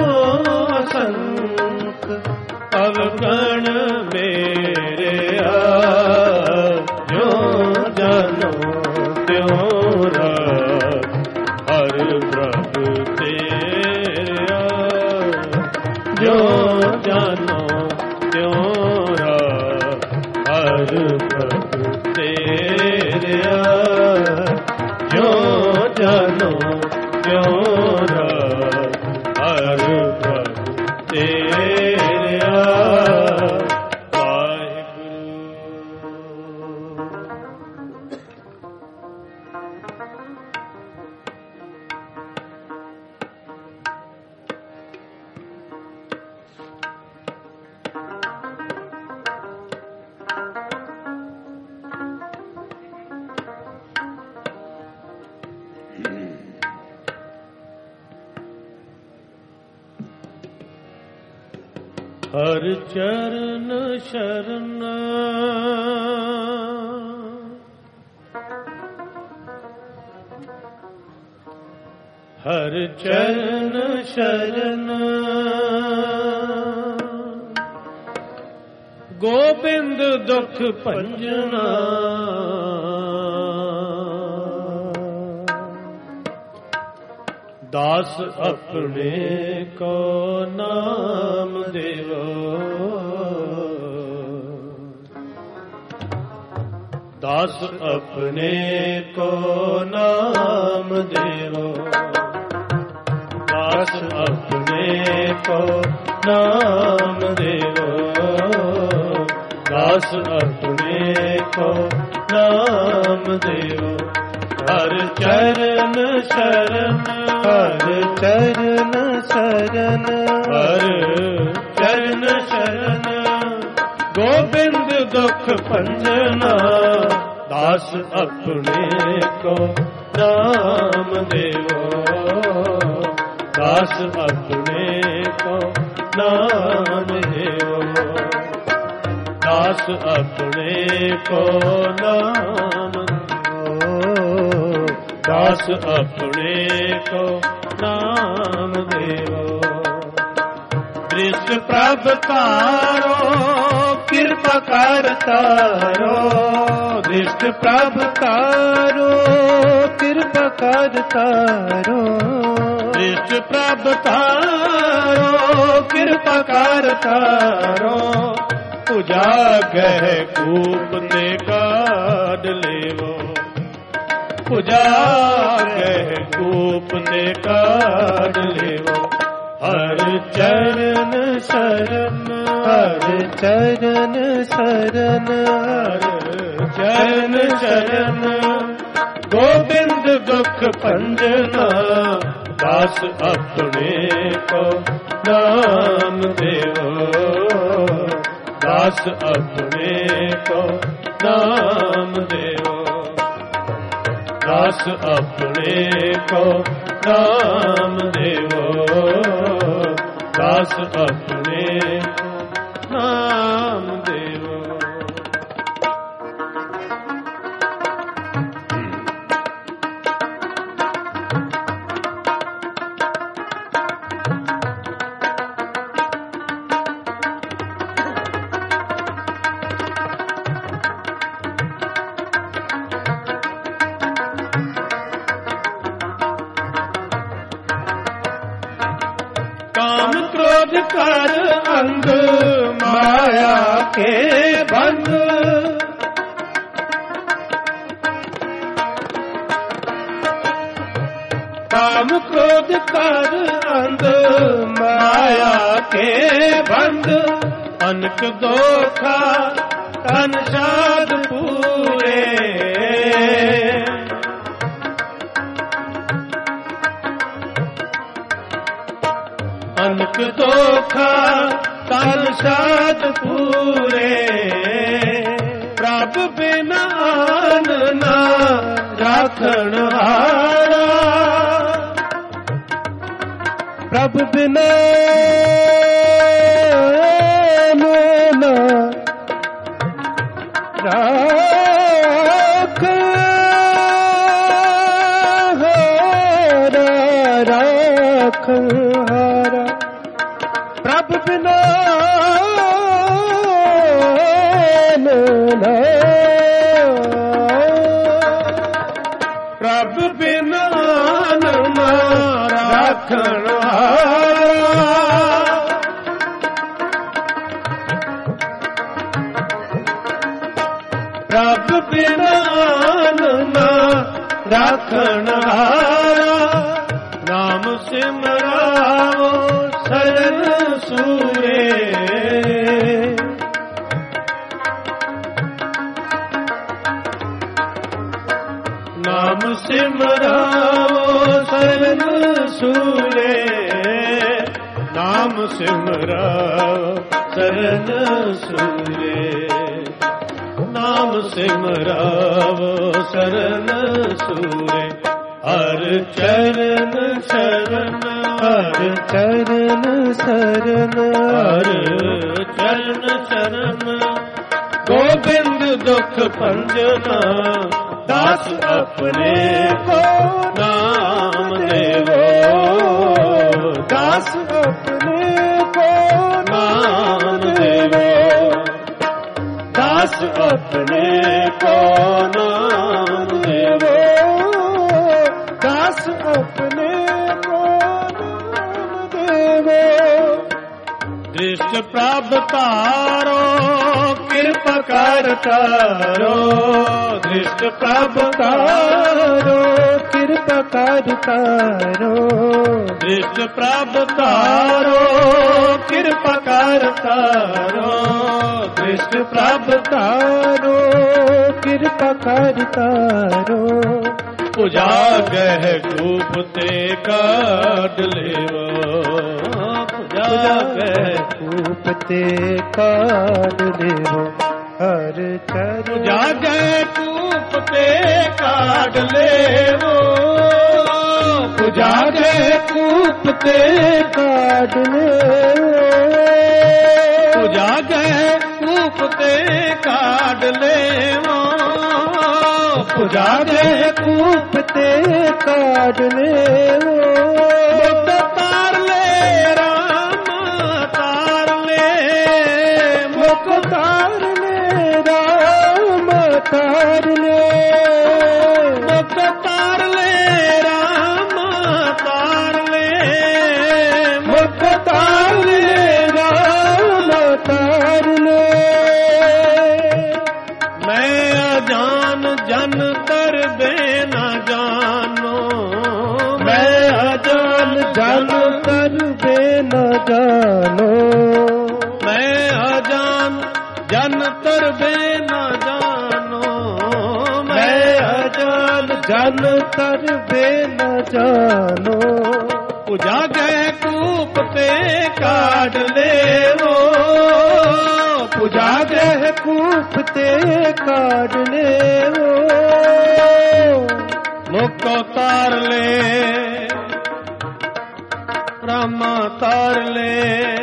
ਸੰਤ ਅਵਗਣ ਮੇਰਿਆ। ਜੋ ਜਾਨੋ ਤਿਉ ਰਾਗ ਹਰ ਪ੍ਰਭ ਤੇਰਿਆ। ਜੋ ਜਾਨੋ ਤਿਉ ਰਾਗ ਹਰ ਪ੍ਰਭ ਤੇਰਿਆ। ਜੋ ਜਾਨੋ ਤਿਉ ਰਾਗ ਹਰ ਪ੍ਰਭ ਤੇਰਿਆ। ਹਰ ਚਰਨ ਸ਼ਰਨ, ਹਰ ਚਰਨ ਸ਼ਰਨ। ਗੋਬਿੰਦ ਦੁਖ ਭੰਜਨਾ, ਦਾਸ ਆਪਣੇ ਕੋ ਨਾਮ ਦੇਵੋ। ਦਾਸ ਆਪਣੇ ਕੋ ਨਾਮ ਦੇਵੋ। ਦਾਸ ਆਪਣੇ ਕੋ ਨਾਮ ਦੇਵੋ। ਦਾਸ ਆਪਣੇ ਕੋ ਨਾਮ ਦੇਵੋ। ਹਰ ਚਰਨ ਸ਼ਰਨ, ਹਰ ਚਰਨ ਸ਼ਰਨ, ਹਰ ਚਰਨ ਸ਼ਰਨ। ਗੋਬਿੰਦ ਦੁਖ ਭੰਜਨਾ, ਦਾਸ ਆਪਣੇ ਕੋ ਨਾਮ ਦੇਵੋ। ਦਾਸ ਆਪਣੇ ਕੋ ਨਾਮ ਦੇਵੋ। दास अपने को नाम देवो, दास अपने को नाम देवो। दृष्ट प्रभ तारो कृपा कर तारो, दृष्ट प्रभ तारो कृपा कर तारो, दृष्ट प्रभ तारो कृपा कर तारो। उजागर कूप ते काढ़ लेवो, उजागर कूप ते काढ़ लेवो। हर चरण शरण, हर चरण शरण, हर चरण शरण। गोविंद दुख भंजना, दास अपने को नाम देवो, दास अपने को नाम देवो, दास अपने को नाम देवो, दास अपने को नाम देवो। काम क्रोध कर अंग माया के बंद, काम क्रोध कर अंग माया के बंद। अनक दोखा तन साध पूरे, अनक दोखा तन साध पूरे। प्रभ बिन आन ना राखण हारा, प्रभ बिना ना राख हारा, राख हारा। प्रभ बिना ना, प्रभ बिन आन ना राखण प्रभ बिन आन ना राखण हारा। नाम सिमराओ शरण सूरे, नाम सिमराओ शरण सूरे, नाम सिमराओ शरण सूरे, नाम सिमराओ शरण सूरे। हर चरण शरण, हर चरण शरण, हर चरण शरण। गोविंद दुख भंजना, दास अपने को नाम देवो, दास अपने को नाम देवो, दास अपने को नाम देवो, दास अपने को नाम देवो। दृष्ट प्रभ तारो कृपा कर तारो, दृष्ट प्रभ तारो कृपा कर तारो, दृष्ट प्रभ तारो कृपा कर तारो, दृष्ट प्रभ तारो कृपा कर तारो। उजागर कूप ते काढ़ लेवो, उजागर कूप ते काढ़ लेवो। हर चरण उजागर कूप ते काढ़ लेवो, उजागर कूप ते काढ़ लेवो, उजागर कूप ते काढ़ लेवा पूजा गह कूप ते काढ़ लेवो मुक्त तार ले राम तार ले मुक्त तार ले राम तार ले मुक्त तार ले राम तार ले मुक्त तार ले राम तार ले मैं अजान जन कर दे न जानो मैं अजान जन कर दे न जानो मैं अजान जन तर बे न जानो मैं अजान जन तर बे न जानो पूजा गए कूप ते काढ़ लेवो पूजा जागह कूप ते काढ़ लेवो मुक्त तार ले रामा तार ले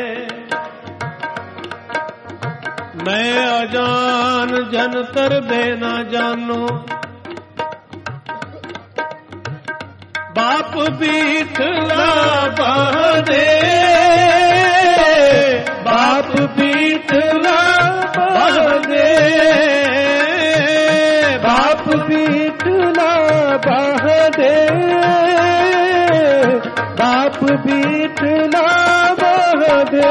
मैं अजान जन तर बे न जानो बाप बीठला बहदे बाप बीठला बहदे बाप बीठला बहदे बाप बीठला बहदे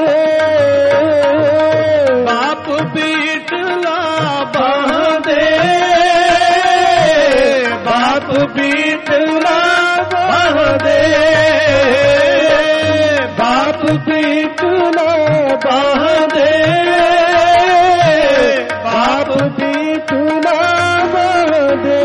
बाप बीठला बहदे बाप बीठला बहदे बाप बीठला बहदे बाप बीठला बहदे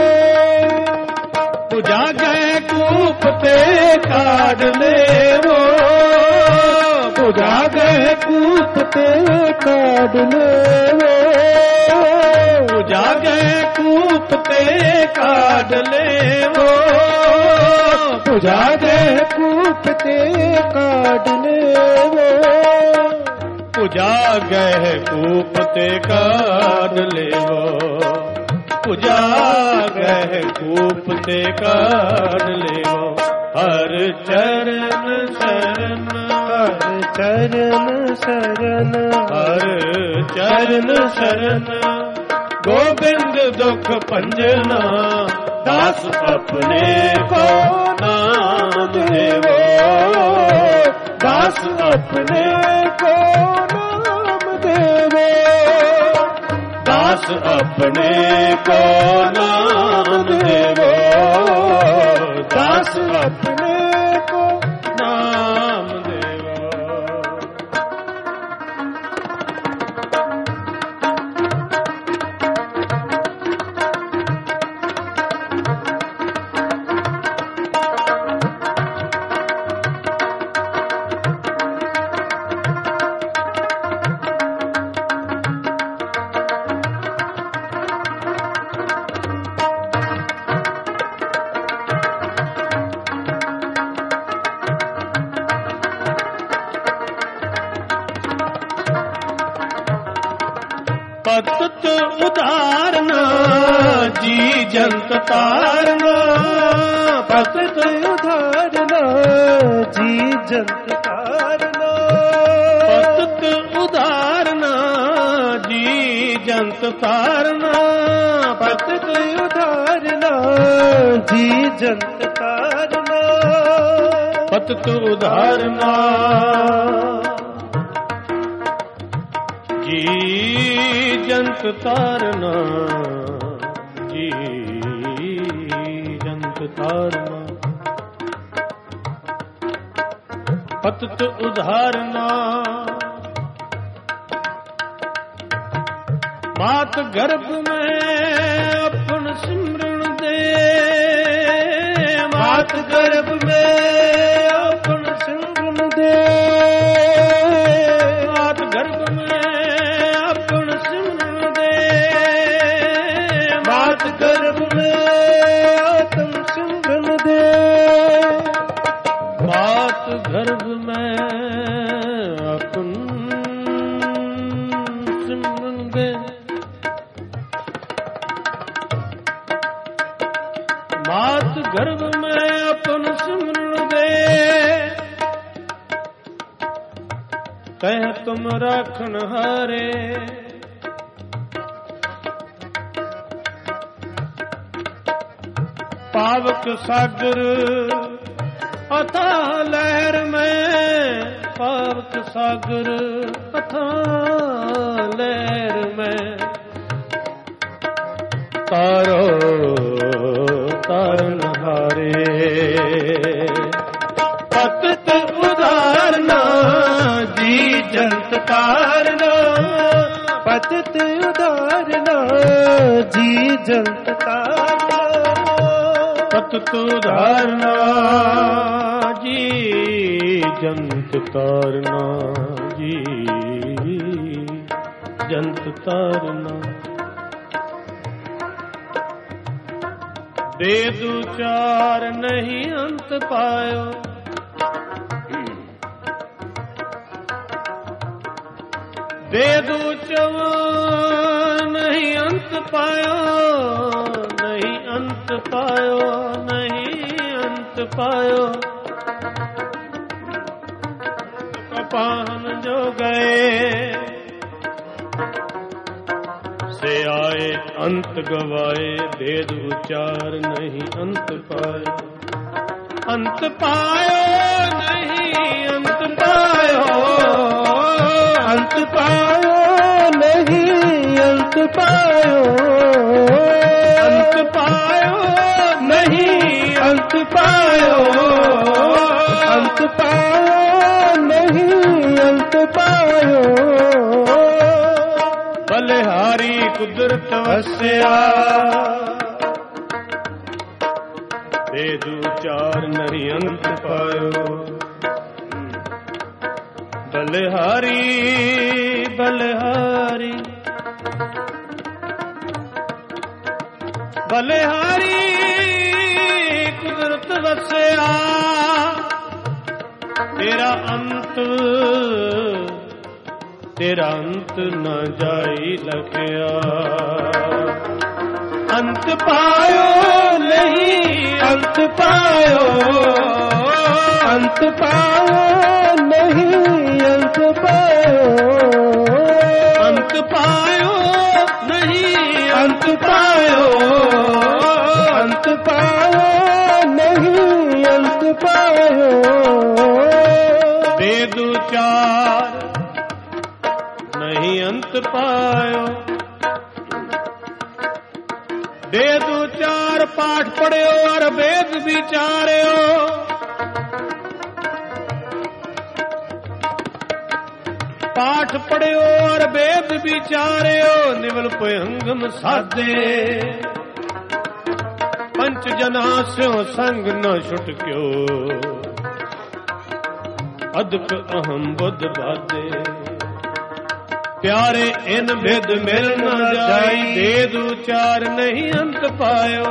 पूजा गए कूप ते काढ़ लेवो पूजा गए कूप ते काढ़ लेवो पूजा गए कूप ते काढ़ लेवो पूजा गए कूप ते काढ़ लेवो पूजा गए कूप ते काढ़ लेवो पूजा गए कूप ते काढ़ लेवो हर चरण शरण हर चरण शरण हर चरण शरण गोविंद दुख भंजना दास अपने को नाम देवो दास अपने को नाम देवो दास अपने को नाम देवो दास अपने को नाम देवो पतत उदारना जी जंत तारना पतत उदारना जी जंत तारना पतत उदारना जी जंत तारना पतत उदारना जी जंत तारना पतत उदारना जी जंत तारना जी जंत तारना पतत उदारना मात गर्भ में अपन सिमरण दे मात गर्भ में अपन सिमरन दे मात गर्भ में अपन सिमरण दे मात गर्भ में आत्म सिमरन दे मात गर्भ में अपन सिमरन गर्भ में अपन सिमरन दे, कह तुम राखन हारे। पावक सागर अथाह लहर में, पावक सागर अथाह लहर में, तारो तारन हारे। पतित उदारना जी जंत तारना, पतित उदारना जी जंत तारना, पतित उदारना जी जंत तारना, जी जंत तारना। वेद उचार नहीं अंत पायो, वेद उचार नहीं अंत पायो, नहीं अंत पायो, नहीं अंत पायो। कपाहन जो गए से आए अंत गवाए, वेद उचार नहीं अंत पायो, अंत पायो नहीं अंत पायो, अंत पायो नहीं अंत पायो, अंत पायो नहीं अंत पायो, अंत पायो नहीं अंत पायो। बलिहारी कुदरत वस्या, वेद उचार नहीं अंत पायो। बलिहारी बलिहारी बलिहारी कुदरत वस्या, तेरा अंत तेरा अंत न जाई लखया। अंत पायो नहीं अंत पायो, अंत पायो नहीं अंत पायो, अंत पायो नहीं अंत पायो, अंत पायो नहीं अंत पायो। वेद उचार नहीं अंत पायो, वेद उचार पाठ पढ़ियो और वेद विचारियो। पाठ पढ़ियो और वेद विचारियो, निवल पयंगम साधे। पंच जनास्यो संग न छुटक्यो, अदक अहम बुद्ध बाधे। प्यारे इन भेद मिल न जाई, वेद उचार नहीं अंत पायो।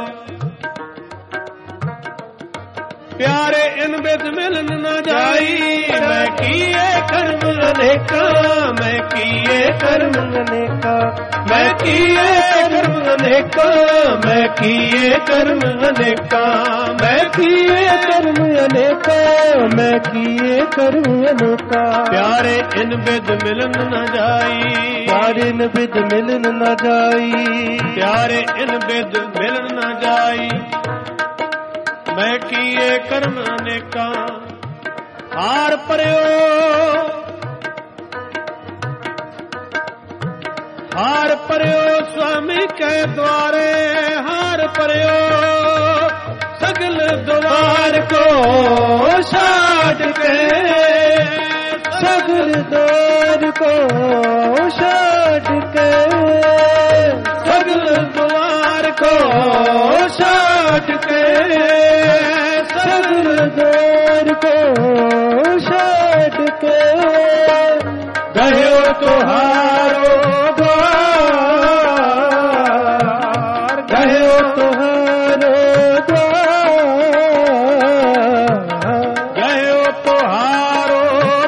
प्यारे इन भेद मिल न जाई, मैं किए कर्म अनेका, मैं किए कर्म अनेका, मैं किए कर्म अनेका, मैं किए कर्म अनेका, मैं किए कर्म अनेका, मैं किए कर्म अनेका। प्यारे इन भेद मिलन न जाई, प्यारे इन भेद मिलन न जाई, प्यारे इन भेद मिलन न जाई। मैं किए कर्म अनेका, हार पर्यो हार पर्यो स्वामी के द्वारे, हार पर्यो सगल द्वार को छाड़ के, सगल द्वार को छाड़ के, सगल द्वार को छाड़ के, सगल द्वार को छाड़ के। गयो तुहारो गयो तुहारो गयो तुहारो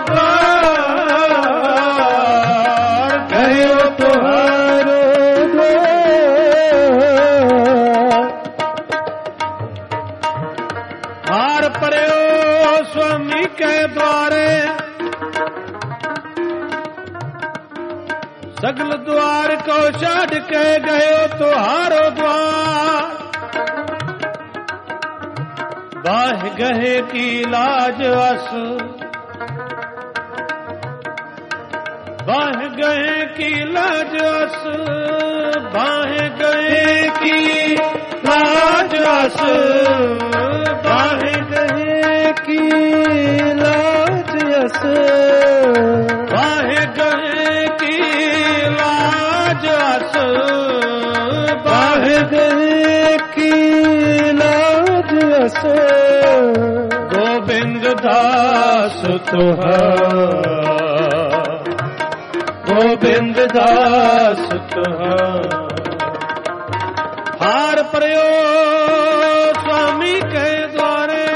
गयो तुहारो के गयो तुहारो द्वार, बाह गहे की लाज अस, बाह गए की लाज अस, बाह गए की लाज अस, बाह गए की लाज अस, बाह गए की लाज अस, बाह गए की लाज अस, गोबिंद दास तुहार, गोबिंद दास तुहार, हार पर्यो स्वामी के द्वारे,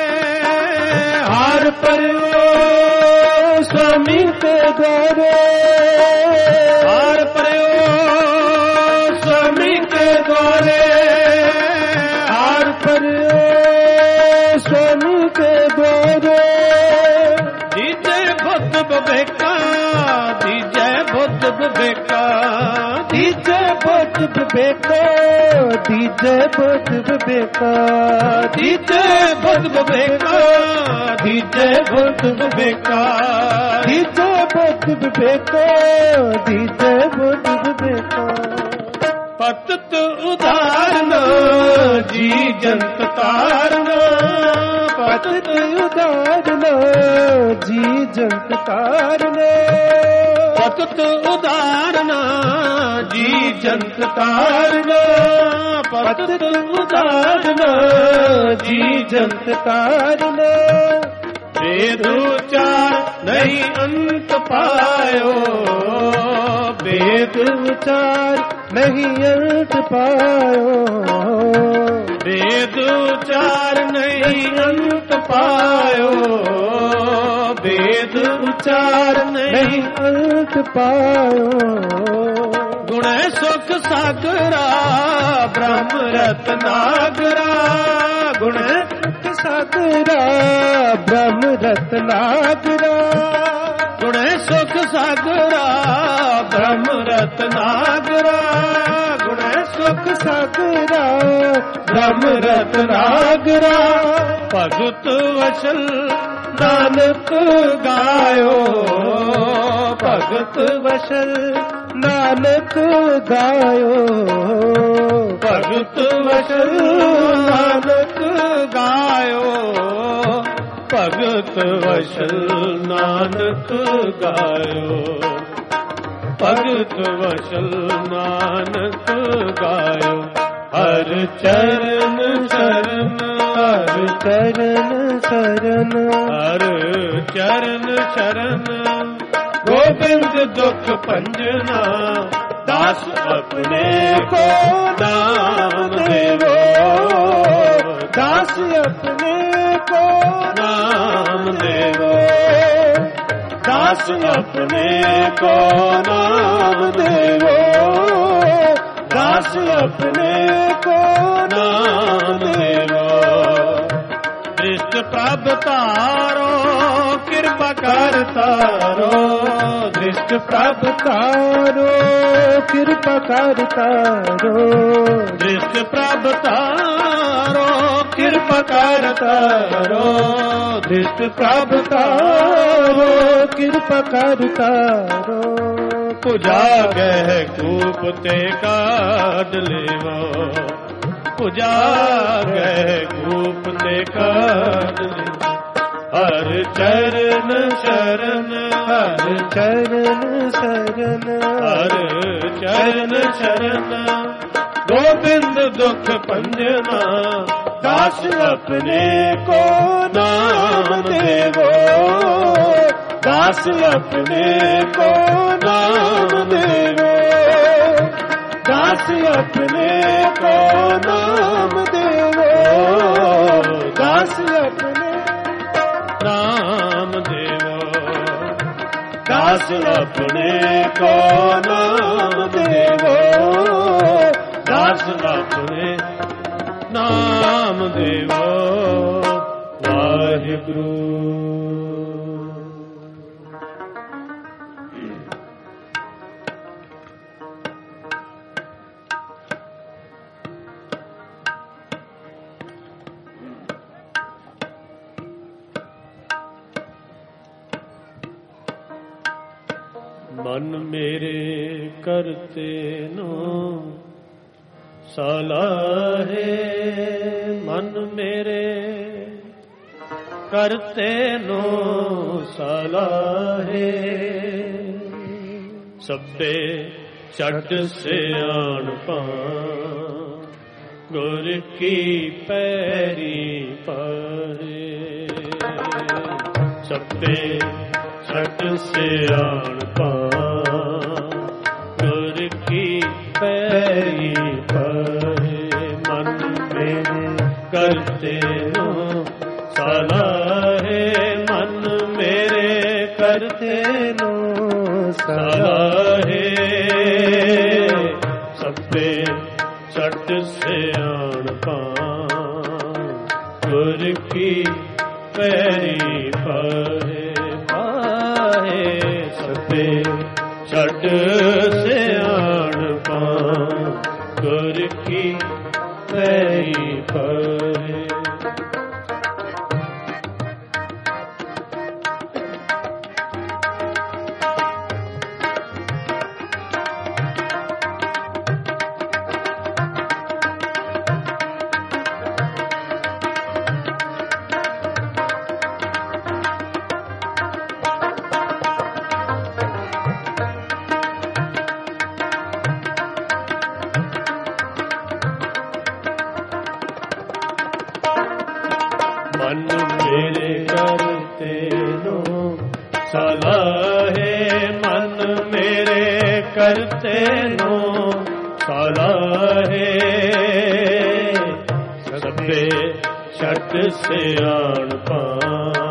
हार पर्यो स्वामी के द्वारे, हार पर्यो स्वामी के द्वारे, हार पर्यो स्वामी के द्वारे, दीजे बुद्ध विवेका, दीजे बुद्ध विवेका, दीजे बुद्ध विवेका, दीजे बुद्ध विवेका, दीजे बुद्ध विवेका, दीजे बुद्ध विवेका, दीजे बुद्ध विवेका, दीजे बुद्ध विवेका, पतित उदारना जी जंत तारना, पतित उदारना जी जंत तारना, पतित उदारना जी जंत तारना, पतित उदारना जी जंत तारना, वेद उचार नहीं अंत पायो, वेद उचार नहीं अंत पायो, वेद उचार नहीं अंत पायो, वेद उचार नहीं अंत पायो, गुण सुख सागरा ब्रह्म रत्नागरा, गुण सुख सागरा ब्रह्म रत्नागरा, गुण सुख सागरा ब्रह्म रत्नागरा, गुण सुख सागरा ब्रह्म रत्नागरा, भगत वशल नानक गायो, भगत वशल नानक गायो, भगत वशल नानक गायो, भगत वशल नानक गायो, भगत वशल नानक गायो, हर चरण शरण, हर चरण शरण, हर चरण शरण, गोविंद दुख भंजना, दास अपने को नाम देवो, दास अपने को नाम देवो, दास अपने को नाम देवो, दास अपने को नाम देवो, दृष्ट प्रभ तारो कृपा कर तारो, दृष्ट प्रभ तारो कृपा कर तारो, दृष्ट प्रभ तारो कृपा कर तारो, दृष्ट प्रभ तारो कृपा कर तारो, पूजा गह कूप ते काढ़ लेवो, पूजा गह कूप ते काढ़ लेवो, हर चरण शरण, हर चरण शरण, हर चरण शरण, गोविंद दुख भंजना, दास अपने को नाम देवो, दास अपने को नाम देवो, दास अपने को नाम देवो, दास अपने नाम देवो, दास अपने को नाम देवो, दास अपने नाम देवो, वाहिगुरु। ਮਨ ਮੇਰੇ ਕਰਤੇ ਨੂੰ ਸਲਾਹੇ, ਮਨ ਮੇਰੇ ਕਰਤੇ ਨੂੰ ਸਲਾਹੇ। ਸਭੇ ਛੱਡ ਸਿਆਣਪਾਂ ਗੁਰ ਕੀ ਪੈਰੀ ਪਾਏ। ਸਭੇ ਛੱਡ ਸਿਆਣਪਾਂ ਗੁਰ ਕੀ ਪੈਰੀ ਪਾਏ। ਮਨ ਮੇਰੇ ਕਰਤੇ ਨੂੰ ਸਲਾਹੇ, ਮਨ ਮੇਰੇ ਕਰਤੇ ਨੂੰ ਸਲਾਹੇ। ਸਭੇ ਛੱਡ ਸਿਆਣਪਾਂ ਗੁਰ ਕੀ ਪੈਰੀ ਪਾਏ ਪਾਏ। ਸਭੇ ਛੱਡ ਸਿਆਣਪਾਂ ਗੁਰ ਕੀ ਪੈਰੀ ਪਾਏ। ਮਨ ਮੇਰੇ ਕਰਤੇ ਨੂੰ ਸਲਾਹੇ, ਮਨ ਮੇਰੇ ਕਰਤੇ ਨੂੰ ਸਲਾਹੇ। ਸਭੇ ਛੱਡ ਸਿਆਣਪਾਂ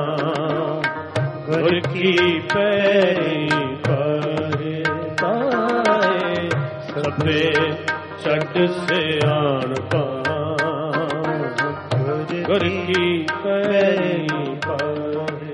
ਗੁਰ ਕੀ ਪੈਰੀ ਪਾਏ ਪਾਏ। ਸਭੇ ਛੱਡ ਸਿਆਣਪਾਂ ਗੁਰ ਕੀ ਪੈਰੀ ਪਾਏ।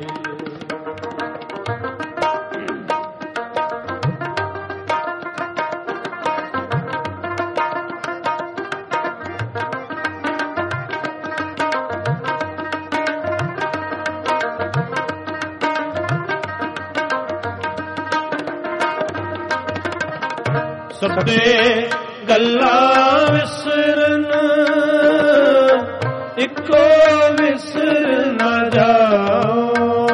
ਸਭੇ ਗੱਲਾਂ ਵਿਸਰਨ ਇੱਕੋ ਵਿਸਰ ਨਾ ਜਾਓ।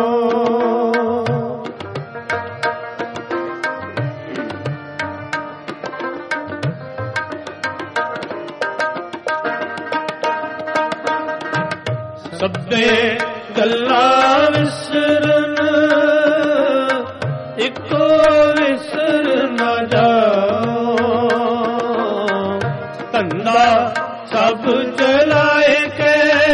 ਸਭੇ ਗੱਲਾਂ ਵਿਸਰਨ ਇੱਕੋ ਵਿਸਰ ਨਾ ਜਾਓ। ਧੰਦਾ ਸਭ ਚਲਾਏ ਕੇ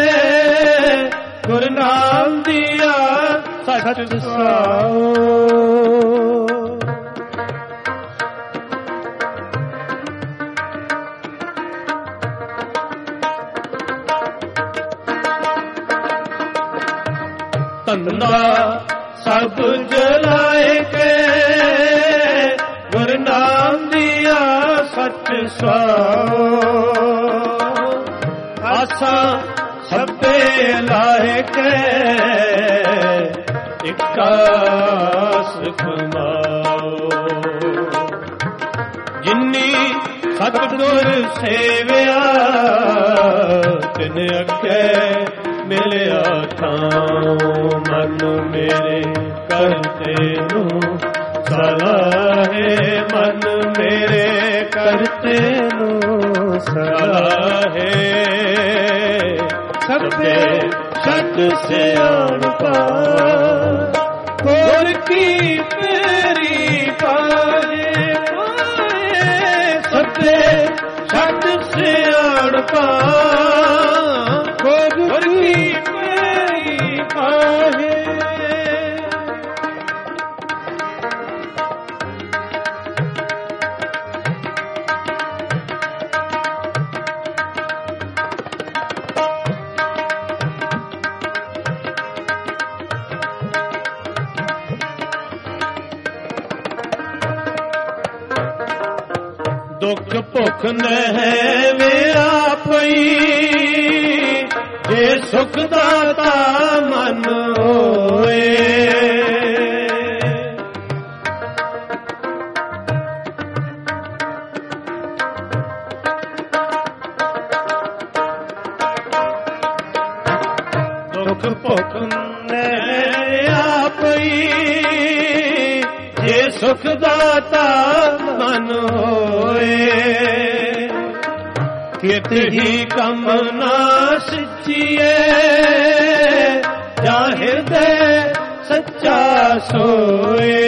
ਗੁਰ ਨਾਮ ਦੀਆ ਸੱਚ ਸੁਆਓ। ਧੰਦਾ ਸਭ ਜਲਾਏ ਕੇ ਗੁਰ ਨਾਮ ਦੀਆ ਸੱਚ ਸੁਆਓ। ਆਸਾਂ ਸਭੇ ਲਾਹੇ ਕੇ ਇੱਕ ਆਸ ਕਮਾਓ। ਜਿਨੀ ਸਤਿਗੁਰ ਸੇਵਿਆ ਤਿਨ ਅੱਗੇ ਮਿਲਿਆ ਥਾਂ। ਮਨ ਮੇਰੇ ਕਰਤੇ ਨੂੰ ਸਲਾਹੇ, ਮਨ ਮੇਰੇ ਕਰਤੇ ਨੂੰ ਸਲਾਹੇ। ਸਭੇ ਛੱਡ ਸਿਆਣਪਾਂ ਗੁਰ ਕੀ ਪੈਰੀ ਪਾਏ ਪਾਏ। ਸਭੇ ਛੱਡ ਸਿਆਣਪਾਂ ਗੁਰ ਕੀ ਪੈਰੀ ਪਾਏ। ਦੁੱਖ ਭੁੱਖ ਨਹਿ ਵਿਆ ਪਈ ਜੇ ਸੁਖ ਦਾਤਾ ਮਨ ਹੋਏ। ਸੁਖ ਭੁਖ ਨੇ ਆਪਈ, ਜੇ ਸੁਖ ਦਾਤਾ ਮਨ ਹੋਏ, ਕਿਤ ਹੀ ਕਮ ਨਾ ਸਿੱਚੀਏ, ਜਾਂ ਹਿਰਦੈ ਸੱਚਾ ਸੋਏ।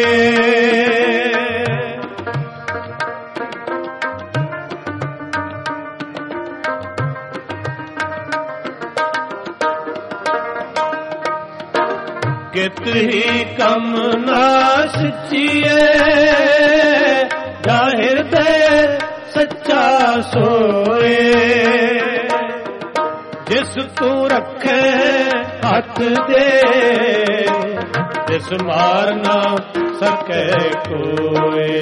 ਕਿਤ ਹੀ ਕਮ ਨਾ ਸਿੱਚੀਏ, ਜਾਂ ਹਿਰਦੈ ਸੱਚਾ ਸੋਏ। ਜਿਸ ਤੂੰ ਰੱਖੇ ਹੱਥ ਦੇ, ਤਿਸ ਮਾਰ ਨਾ ਸਕੈ ਕੋਏ।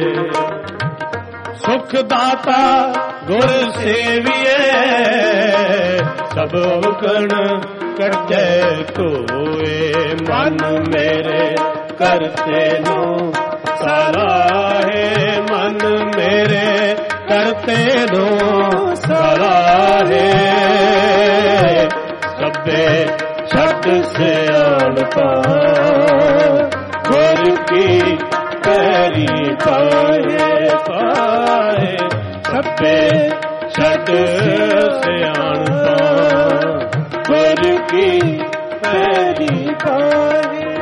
ਸੁਖ ਦਾਤਾ ਗੁਰ ਸੇਵੀਏ, ਸਭ ਔਗਣ ਕਰਤੇ ਕੋਏ। ਮਨ ਮੇਰੇ ਕਰਤੇ ਨੂੰ ਸਲਾਹੇ, ਮਨ ਮੇਰੇ ਕਰਤੇ ਨੂੰ ਸਲਾਹੇ। ਸਭੇ ਛੱਡ ਸਿਆਣਪਾ, ਗੁਰ ਕੀ ਪੈਰੀ ਪਾਏ ਪਾਏ। ਸਭੇ ਛੱਡ ਸਿਆਣਪਾ, ਗੁਰ ਕੀ ਪੈਰੀ ਪਾਏ।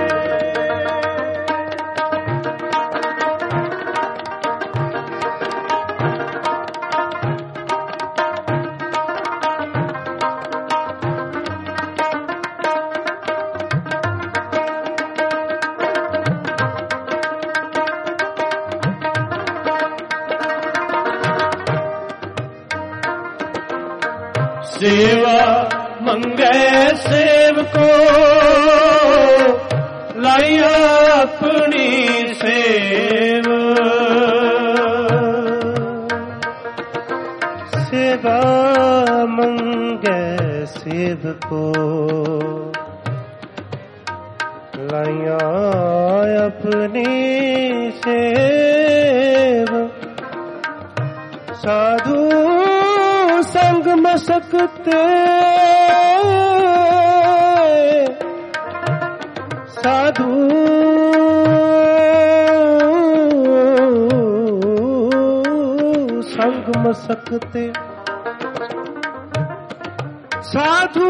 सेवा मंगे सेवको, लाया अपनी सेव। सेवा मंगे सेवको, लाया अपनी सेव। साधु संग मसकते, साधु संग मसकते, साधु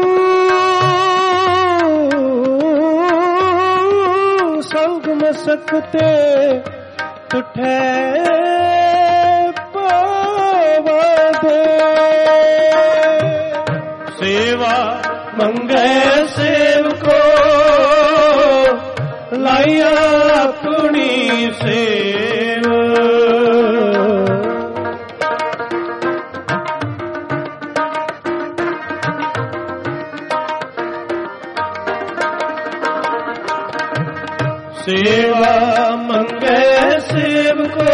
संग मसकते। तुठे सेवा मंगे सेवको, लाया अपनी सेव। सेवा मंगे सेवको,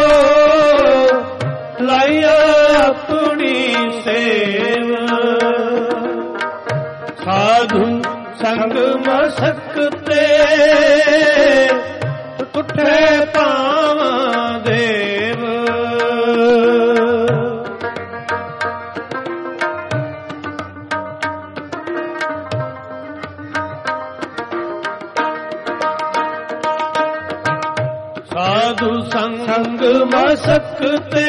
लाया अपनी सेव। साधु संग मसकते, तुठे पावा देव। साधु संग मसकते,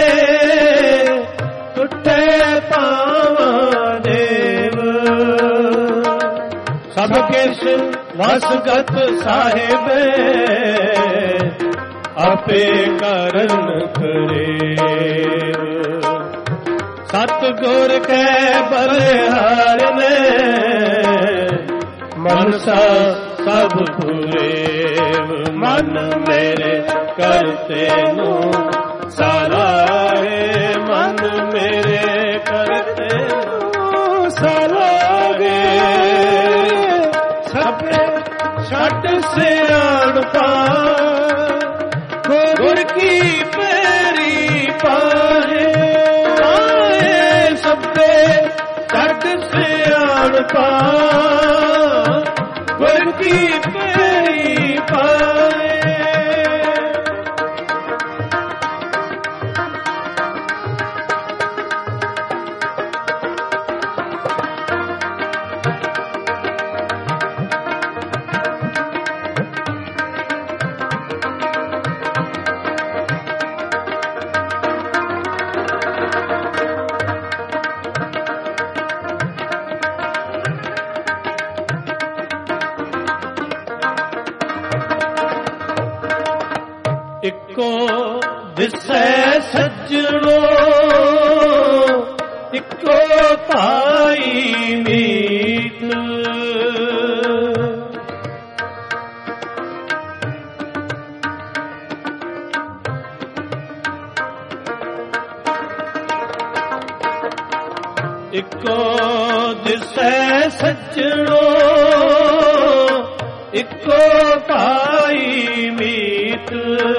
तुठे पावा देव। सब किस वसगत साहेब, आपे करन करे। सतगुर के बलिहार ने, मनसा सब पूरे। मन मेरे करते नु सलाहे, मन मेरे करते नु सलाहे। सभे छट सियाणपा, गुर की पैरी पाए पाए। सभे छट सियाणपा, गुर की पैरी पाए। ਇੱਕੋ ਭਾਈ ਮੀਤ। ਇੱਕੋ ਦਿਸੈ ਸੱਜਣੋ ਇੱਕੋ ਭਾਈ ਮੀਤ।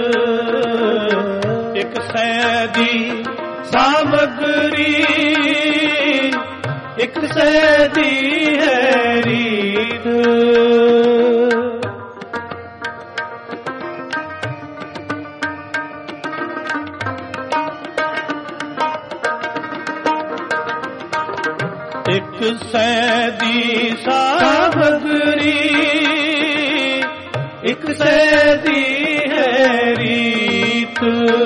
ਇੱਕ ਸੈ ਦੀ ਸਾਮਗਰੀ ਇੱਕ ਸੈ ਦੀ ਹੈ ਰੀਤ। ਇੱਕ ਸੈ ਦੀ ਸਾਮਗਰੀ ਇੱਕ ਸੈ ਦੀ ਹੈ ਰੀਤ।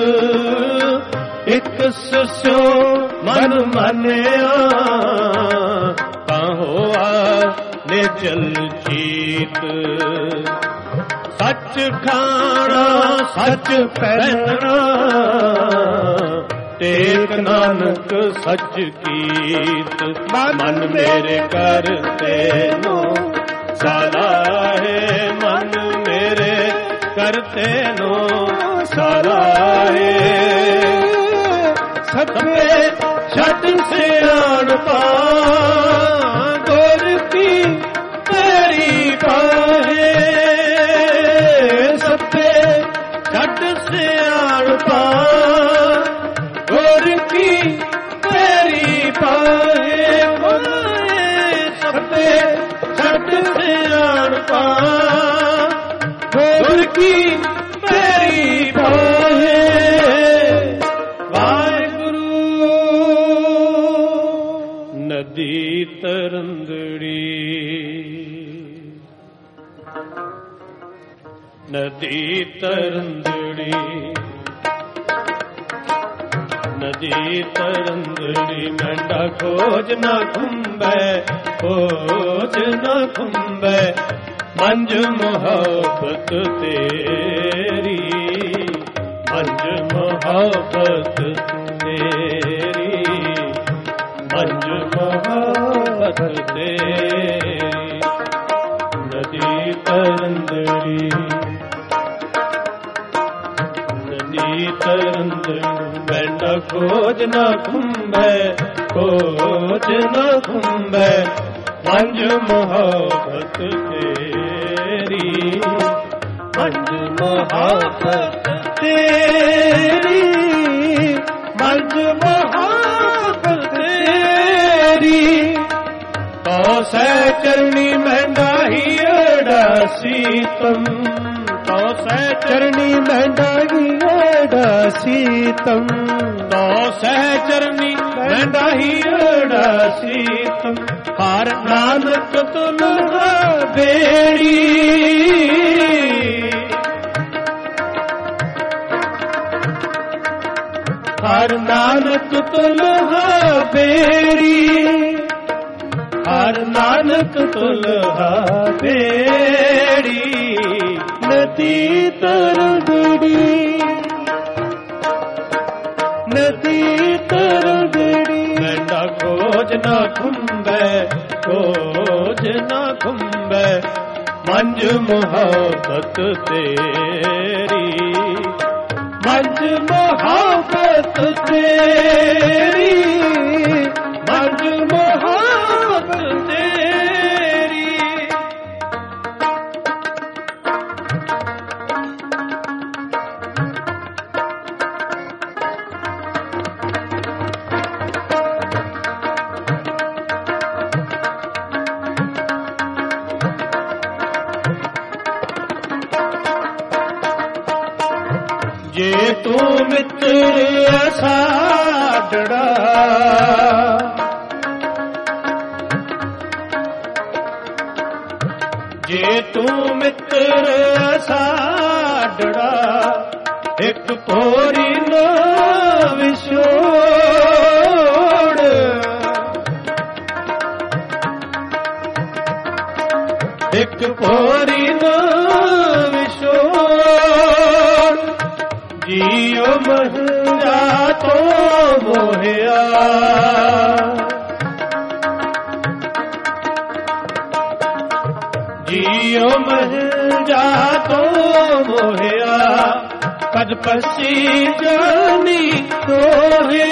ਇੱਕ ਸੋ ਮਨ ਮੰਨਿਆ ਤਾਂ ਹੋਆ ਨਿਚਲ ਚੀਤ। ਸੱਚ ਖਾਣਾ ਸੱਚ ਪਹਿਨਣਾ ਟੇਕ ਨਾਨਕ ਸੱਚ ਕੀਤ। ਮਨ ਮੇਰੇ ਕਰਤੇ ਨੂੰ ਸਲਾਹੇ ਮਨ ਮੇਰੇ ਕਰਤੇ ਨੂੰ ਸਲਾਹੇ। ਸਭੇ ਛੱਡ ਸਿਆਣਪਾ ਗੁਰ ਕੀ ਤੇਰੀ ਪਾਹੇ। ਸਭੇ ਛੱਡ ਸਿਆਣਪਾ ਗੁਰ ਕੀ ਤੇਰੀ ਪਾਹੇ। ਸਭੇ ਛੱਡ ਸਿਆਣਪਾ ਗੁਰ ਕੀ ਤੇਰੀ ਪਾਹੇ। ਨਦੀ ਤਰੰਦੜੀ ਨਦੀ ਤਰੰਦੜੀ ਨਦੀ ਤਰੰਦੜੀ। ਮੈਂਡਾ ਖੋਜ ਨਾ ਖੁੰਬੈ ਖੋਜ ਨਾ ਖੁੰਬੈ ਮੰਜ ਮੁਹੱਬਤ ਤੇਰੀ ਮੰਜ ਮੁਹੱਬਤ ਤੇਰੀ ਮੰਜ ਮੁਹੱਬਤ ਤੇਰੀ। ਨਦੀ ਤਰੰਦੜੀ ਨਦੀ ਤਰੰਦੜੀ। ਮੈਂਡਾ ਖੋਜ ਨਾ ਖੁੰਬੈ ਖੋਜ ਨਾ ਖੁੰਬੈ ਮੰਜ ਮੁਹੱਬਤ ਤੇਰੀ ਮੰਜ ਮੁਹੱਬਤ ਤੇਰੀ ਮੰਜ ਮੁਹੱਬਤ ਤੇਰੀ। ਤੋ ਸਹਿ ਚਰਣੀ ਮਹਿੰਦਾ ਹੀ ਅੜਾਸੀਤਮ ਤੋ ਸਹਿ ਚਰਣੀ ਮਹਿੰਦਾ ਹੀ ਅੜਾਸੀਤਮ। ਤੋ ਸਹਿ ਚਰਣੀ ਮਹਿੰਦਾ ਹੀ ਅੜਾਸੀਤਮ। ਹਰ ਨਾਨਕ ਤੁਲਹਾ ਬੇੜੀ ਹਰ ਨਾਨਕ ਤੁਲਹਾ ਬੇੜੀ ਹਰ ਨਾਨਕ ਤੁਲਹਾ ਬੇੜੀ। ਨਦੀ ਤਰੰਦੜੀ ਨਦੀ ਤਰੰਦੜੀ। ਮੈਂਡਾ ਖੋਜ ਨਾ ਖੁੰਬੈ ਖੋਜ ਨਾ ਖੁੰਬੈ ਮੰਜ ਮੁਹੱਬਤ ਤੇਰੀ ਮੰਜ ਮੁਹੱਬਤ ਤੇਰੀ ਮੰਜ ਮੁਹੱਬਤ ਤੇਰੀ। ਜੇ ਤੂੰ ਮਿੱਤਰ ਸਾਡੜਾ ਜੇ ਤੂੰ ਮਿੱਤਰ ਸਾਡੜਾ ਇੱਕ ਪੋਰੀ ਨਾ ਵਿਛੋੜ ਇੱਕ ਪੋਰੀ ਨਾ ਵਿਛੋੜ ਜੀਉ ਮਹੰਗਾ ਤੋਂ ਮੋਹਿਆ ਜਿਉ ਮਹਿ ਜਾ ਤੋ ਮੋਹਿਆ ਕਦ ਪਸੀ ਜਾਨੀ ਤੋਹੇ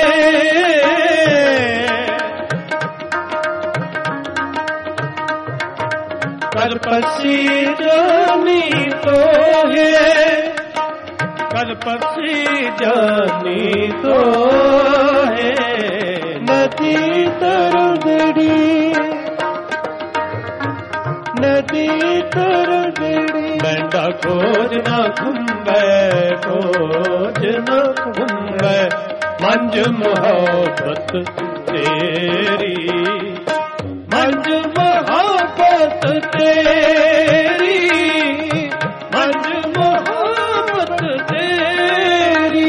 ਕਦ ਪਸੀ ਜਾਨੀ ਤੋਹੇ ਕਦ ਪਸੀ ਜਾਨੀ ਤੋਹੇ ਨਦੀ ਤਰੰਗੜੀ ਨਦੀ ਤਰੰਗੜੀ ਮੈਂਡਾ ਖੋਜ ਨਾ ਖੁੰਬੈ ਖੋਜ ਨਾ ਖੁੰਬੈ ਮੰਜ ਮੁਹੱਬਤ ਤੇਰੀ ਮੰਜ ਮੁਹੱਬਤ ਤੇਰੀ ਮੰਜ ਮੁਹੱਬਤ ਤੇਰੀ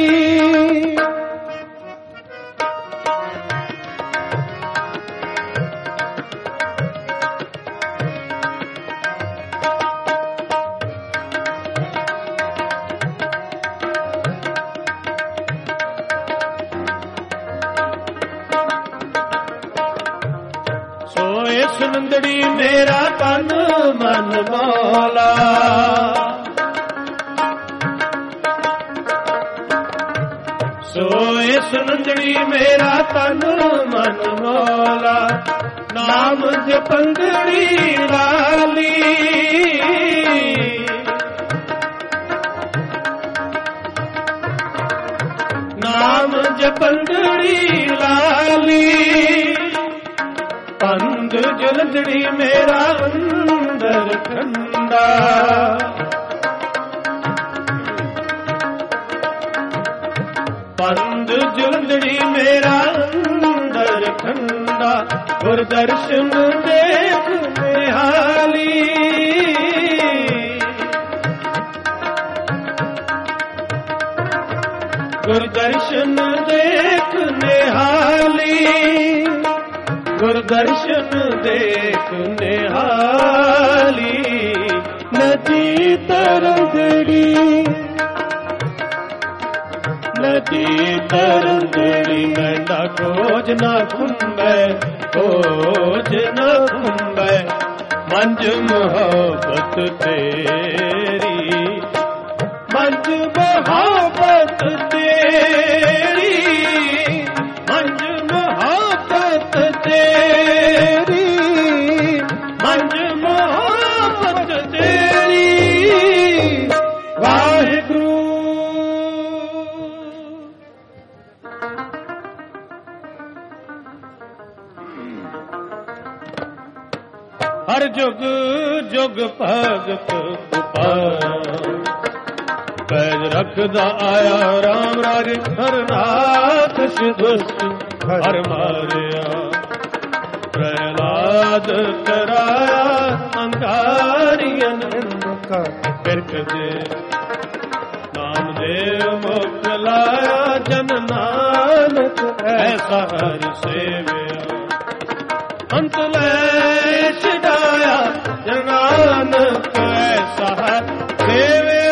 ਸੁਨੰਦੜੀ ਮੇਰਾ ਤਨ ਮਨ ਮੌਲਾ ਸੋਏ ਸੁਨੰਦੜੀ ਮੇਰਾ ਤਨ ਮਨ ਮੌਲਾ ਨਾਮ ਜਪੰਦੜੀ ਲਾਲੀ ਨਾਮ ਜਪੰਦੜੀ ਲਾਲੀ ਪੰਦ ਜਲੰਧੜੀ ਮੇਰਾ ਅੰਦਰ ਠੰਡਾ ਪੰਦ ਜਲੰਧੜੀ ਮੇਰਾ ਅੰਦਰ ਠੰਡਾ ਗੁਰ ਦਰਸ਼ਨ ਦੇਖ ਨਿਹਾਲੀ ਗੁਰ ਦਰਸ਼ਨ ਦੇਖ ਨਿਹਾਲੀ ਗੁਰ ਦਰਸ਼ਨ ਦੇਖ ਨਿਹਾਲੀ ਨਦੀ ਤਰੰਗੜੀ ਨਦੀ ਤਰੰਗੜੀ ਮੈਂਡਾ ਖੋਜ ਨਾ ਖੁੰਬੈ ਖੋਜ ਨਾ ਖੁੰਬੈ ਮੰਜ ਮੁਹੱਬਤ ਤੇਰੀ ਮੰਜ ਮੁਹੱਬਤ ਤੇਰੀ ਮੰਜ ਮੁਹੱਬਤ ਤੇਰੀ ਮੰਜ ਮੁਹੱਬਤ ਤੇਰੀ ਵਾਹਿਗੁਰੂ ਹਰ ਜੁਗ ਜੁਗ ਭਗਤ ਗੋਪਾਲ ਪੈਜ ਰੱਖਦਾ ਆਇਆ ਰਾਮ ਰਾਜ ਹਰਨਾਥ ਸਿਧੁਸਤ ਹਰ ਮਾਰਿਆ ਪ੍ਰਹਿਲਾਦ ਕਰਾਇਆ ਅੰਗਾਰੀਆਂ ਬਿਰਖ ਦੇ ਨਾਮਦੇਵ ਮੁਖ ਲਾਇਆ ਜਨ ਨਾਨਕ ਐਸਾ ਹਰ ਸੇਵਿਆ ਅੰਤ ਲੈ ਛਡਾਇਆ ਜਨ ਨਾਨਕ ਐਸਾ ਹਰ ਸੇਵਿਆ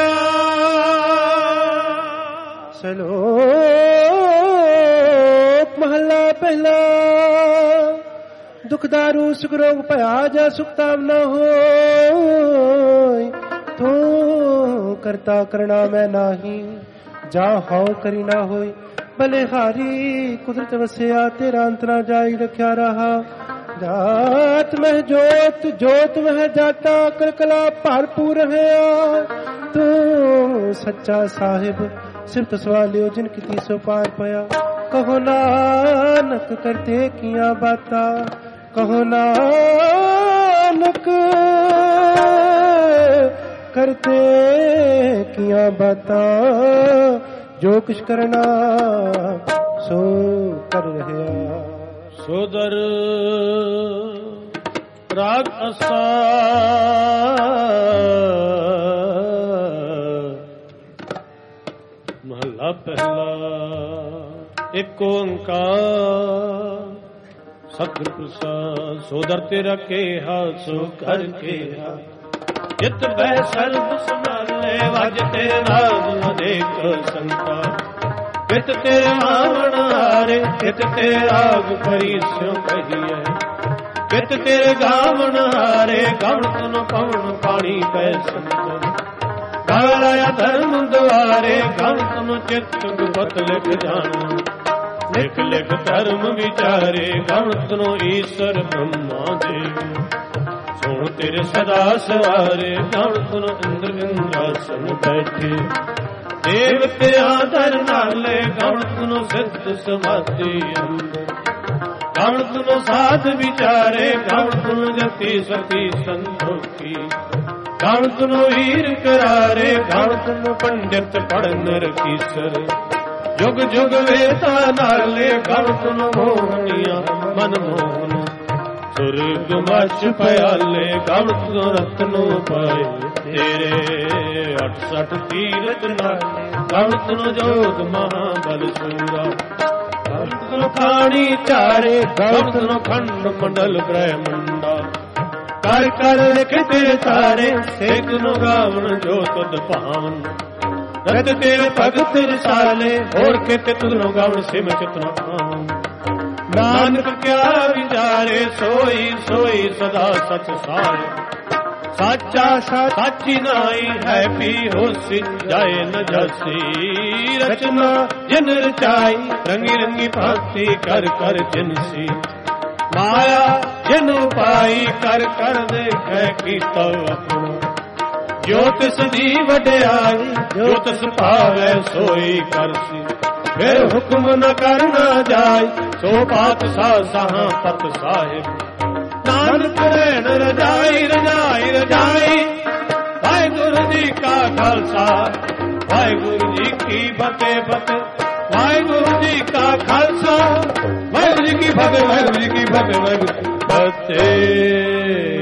ਸਲੋਕ ਮਹਲਾ ਪਹਿਲਾ ਦੁਖਦਾਰੂ ਸੁਖ ਰੋਗ ਭਇਆ ਜਾ ਸੁਖਤਾਮ ਨਾ ਹੋਇ ਤੂੰ ਕਰਤਾ ਕਰਣਾ ਮੈਂ ਨਾਹੀ ਜਾ ਹਉ ਕਰੀ ਨਾ ਹੋਈ ਬਲਿਹਾਰੀ ਕੁਦਰਤ ਵਸਿਆ ਤੇਰਾ ਅੰਤਰਾ ਜਾਈ ਰਖਿਆ ਰਹਾ ਜਾਤ ਮਹਿ ਜੋਤ ਜੋਤ ਮਹਿ ਜਾਤਾ ਕਲਕਲਾ ਭਰਪੂਰ ਹੈ ਤੂੰ ਸੱਚਾ ਸਾਹਿਬ ਸਿਫਤ ਸਵਾਲਿਓ ਜਿਨ ਕੀਤੀ ਸੋ ਪਾਰ ਪਿਆ ਕਹੋ ਨਾਨਕ ਕਰਤੇ ਕੀਆਂ ਬਾਤਾਂ ਕਹੋ ਨਾਨਕ ਕਰਤੇ ਕੀਆਂ ਬਾਤਾਂ ਜੋ ਕੁਛ ਕਰਨਾ ਸੋ ਕਰ ਰਿਹਾ ਸੋਦਰ ਰਾਗ ਅਸਾ ਮਹਲਾ ਪਹਿਲਾ ਏਕ ਓੰਕਾਰ ਸਤਿਗੁਰ ਪ੍ਰਸਾਦ ਸੋਦਰ ਤੇਰਾ ਕੇਹਾ ਸੋ ਕਰ ਕੇਹਾ ਜਿਤ ਬੈ ਸਰਬ ਸੰਭਾਲੇ ਵਜ ਤੇਰੇ ਨਾਮ ਅਨੇਕ ਸੰਤਾ ਕਿਤ ਤੇਰੇ ਆਵਣ ਹਾਰੇ ਕਿਤ ਤੇਰੇ ਰਾਗ ਪਰੀ ਸਿਉ ਕਹੀਐ ਬਿਤ ਤੇਰੇ ਗਾਵਣ ਹਾਰੇ ਗਵਣ ਤਨ ਪਵਨ ਪਾਣੀ ਪੈ ਸੰਤ ਗਾਇਆ ਧਰਮ ਦੁਆਰੇ ਗਵਣ ਤਨ ਚਿਤ ਗੁਪਤ ਲਿਖ ਜਾਣ ਲਿਖ ਲਿਖ ਧਰਮ ਵਿਚਾਰੇ ਗਵਣ ਤਨ ਈਸ਼ਰ ਬ੍ਰਹਮਾ ਦੇਵ ਸੁਣ ਤੇਰੇ ਸਦਾ ਸਵਾਰੇ ਗਵਣ ਤਨ ਇੰਦਰ ਇੰਦਰਾਸਨ ਬੈਠੇ ਦੇਵਤਿਆਂ ਦਰ ਨਾਲੇ ਗਵਣ ਤਨ ਸਿੱਧ ਸਮਾਧੀ ਅੰਦਰ ਗਵਣ ਤਨ ਸਾਧ ਵਿਚਾਰੇ ਗਵਣ ਤਨ ਜਤੀ ਸਤੀ ਸੰਤੋਖੀ ਗਵਣ ਤਨ ਹੀਰ ਕਰਾਰੇ ਗਵਣ ਤਨ ਪੰਡਿਤ ਪੜਨ ਰਕੀਸਰ ਜੁਗ ਜੁਗ ਵੇਦਾਂ ਨਾਲੇ ਗਵਣ ਤਨ ਮੋਹਨੀਆਂ ਮਨ ਮੋਹਨ ਸੁਰਗ ਮਚ ਪਿਆਲੇ ਗਵਣ ਤਨ ਰਤਨੋ ਪਾਏ ਤੇਰੇ 68 ਤੀਰਥ ਨਾਲੇ ਗਵਣ ਤਨ ਜੋਗ ਮਹਾਬਲ ਸੂਰਾ ਗਵਣ ਖਾਣੀ ਚਾਰੇ ਗਵਣ ਤਨ ਖੰਡ ਮੰਡਲ ਬ੍ਰਹਮੰਡਾ ਕਰ ਕਰ ਲਿਖ ਤੇਰੇ ਤਾਰੇ ਸੇਕ ਨੂੰ ਗਾਵਣ ਜੋ ਤੁਧ ਭਾਵਨ ਰਤ ਤੇਰੇ ਭਗਤ ਰਸਾਲੇ ਹੋਰ ਕਿਤੇ ਤੁਧ ਨੂੰ ਗਾਵਣ ਸਿਮ ਚਿਤਨਾ ਭਾਵਨ ਨਾਨਕ ਕਿਆ ਵਿਚਾਰੇ ਸੋਈ ਸੋਈ ਸਦਾ ਸਚ ਸਾਰੇ ਸਾਚਾ ਸਾਚੀ ਨਾਈ ਹੈ ਪੀ ਹੋਸੀ ਜਾਏ ਨ ਜਾਸੀ ਰਚਨਾ ਜਿਨ ਰਚਾਈ ਰੰਗੀ ਰੰਗੀ ਭਾਂਤੀ ਕਰ ਕਰ ਜਿਨਸੀ ਮਾਇਆ ਜਿਨ ਪਾਈ ਕਰ ਕਰ ਦੇਖੈ ਕੀਤਾ ਆਪਣਾ ਜੋ ਤਿਸ ਦੀ ਵਡਿਆਈ ਜੋ ਤਿਸ ਭਾਵੈ ਸੋਈ ਕਰਸੀ ਫਿਰ ਹੁਕਮ ਨ ਕਰਨਾ ਜਾਏ ਸੋ ਪਾਤਸ਼ਾਹ ਸਾਹਾਂ ਪਤ ਸਾਹਿਬ ਨਾਨਕ ਰਹਿਣ ਰਜਾਈ ਰਜਾਈ ਰਜਾਈ ਵਾਹਿਗੁਰੂ ਜੀ ਕਾ ਖਾਲਸਾ ਵਾਹਿਗੁਰੂ ਜੀ ਕੀ ਫਤਿਹ ਫਤਿਹ ਵਾਹਿਗੁਰੂ ਜੀ ਕਾ ਖਾਲਸਾ ਵਾਹਿਗੁਰੂ ਜੀ ਕੀ ਫਤਿਹ ਵਾਹਿਗੁਰੂ ਜੀ ਕੀ ਫਤਿਹ ਵਾਹਿਗੁਰੂ ਜੀ ਕੀ ਫਤਿਹ।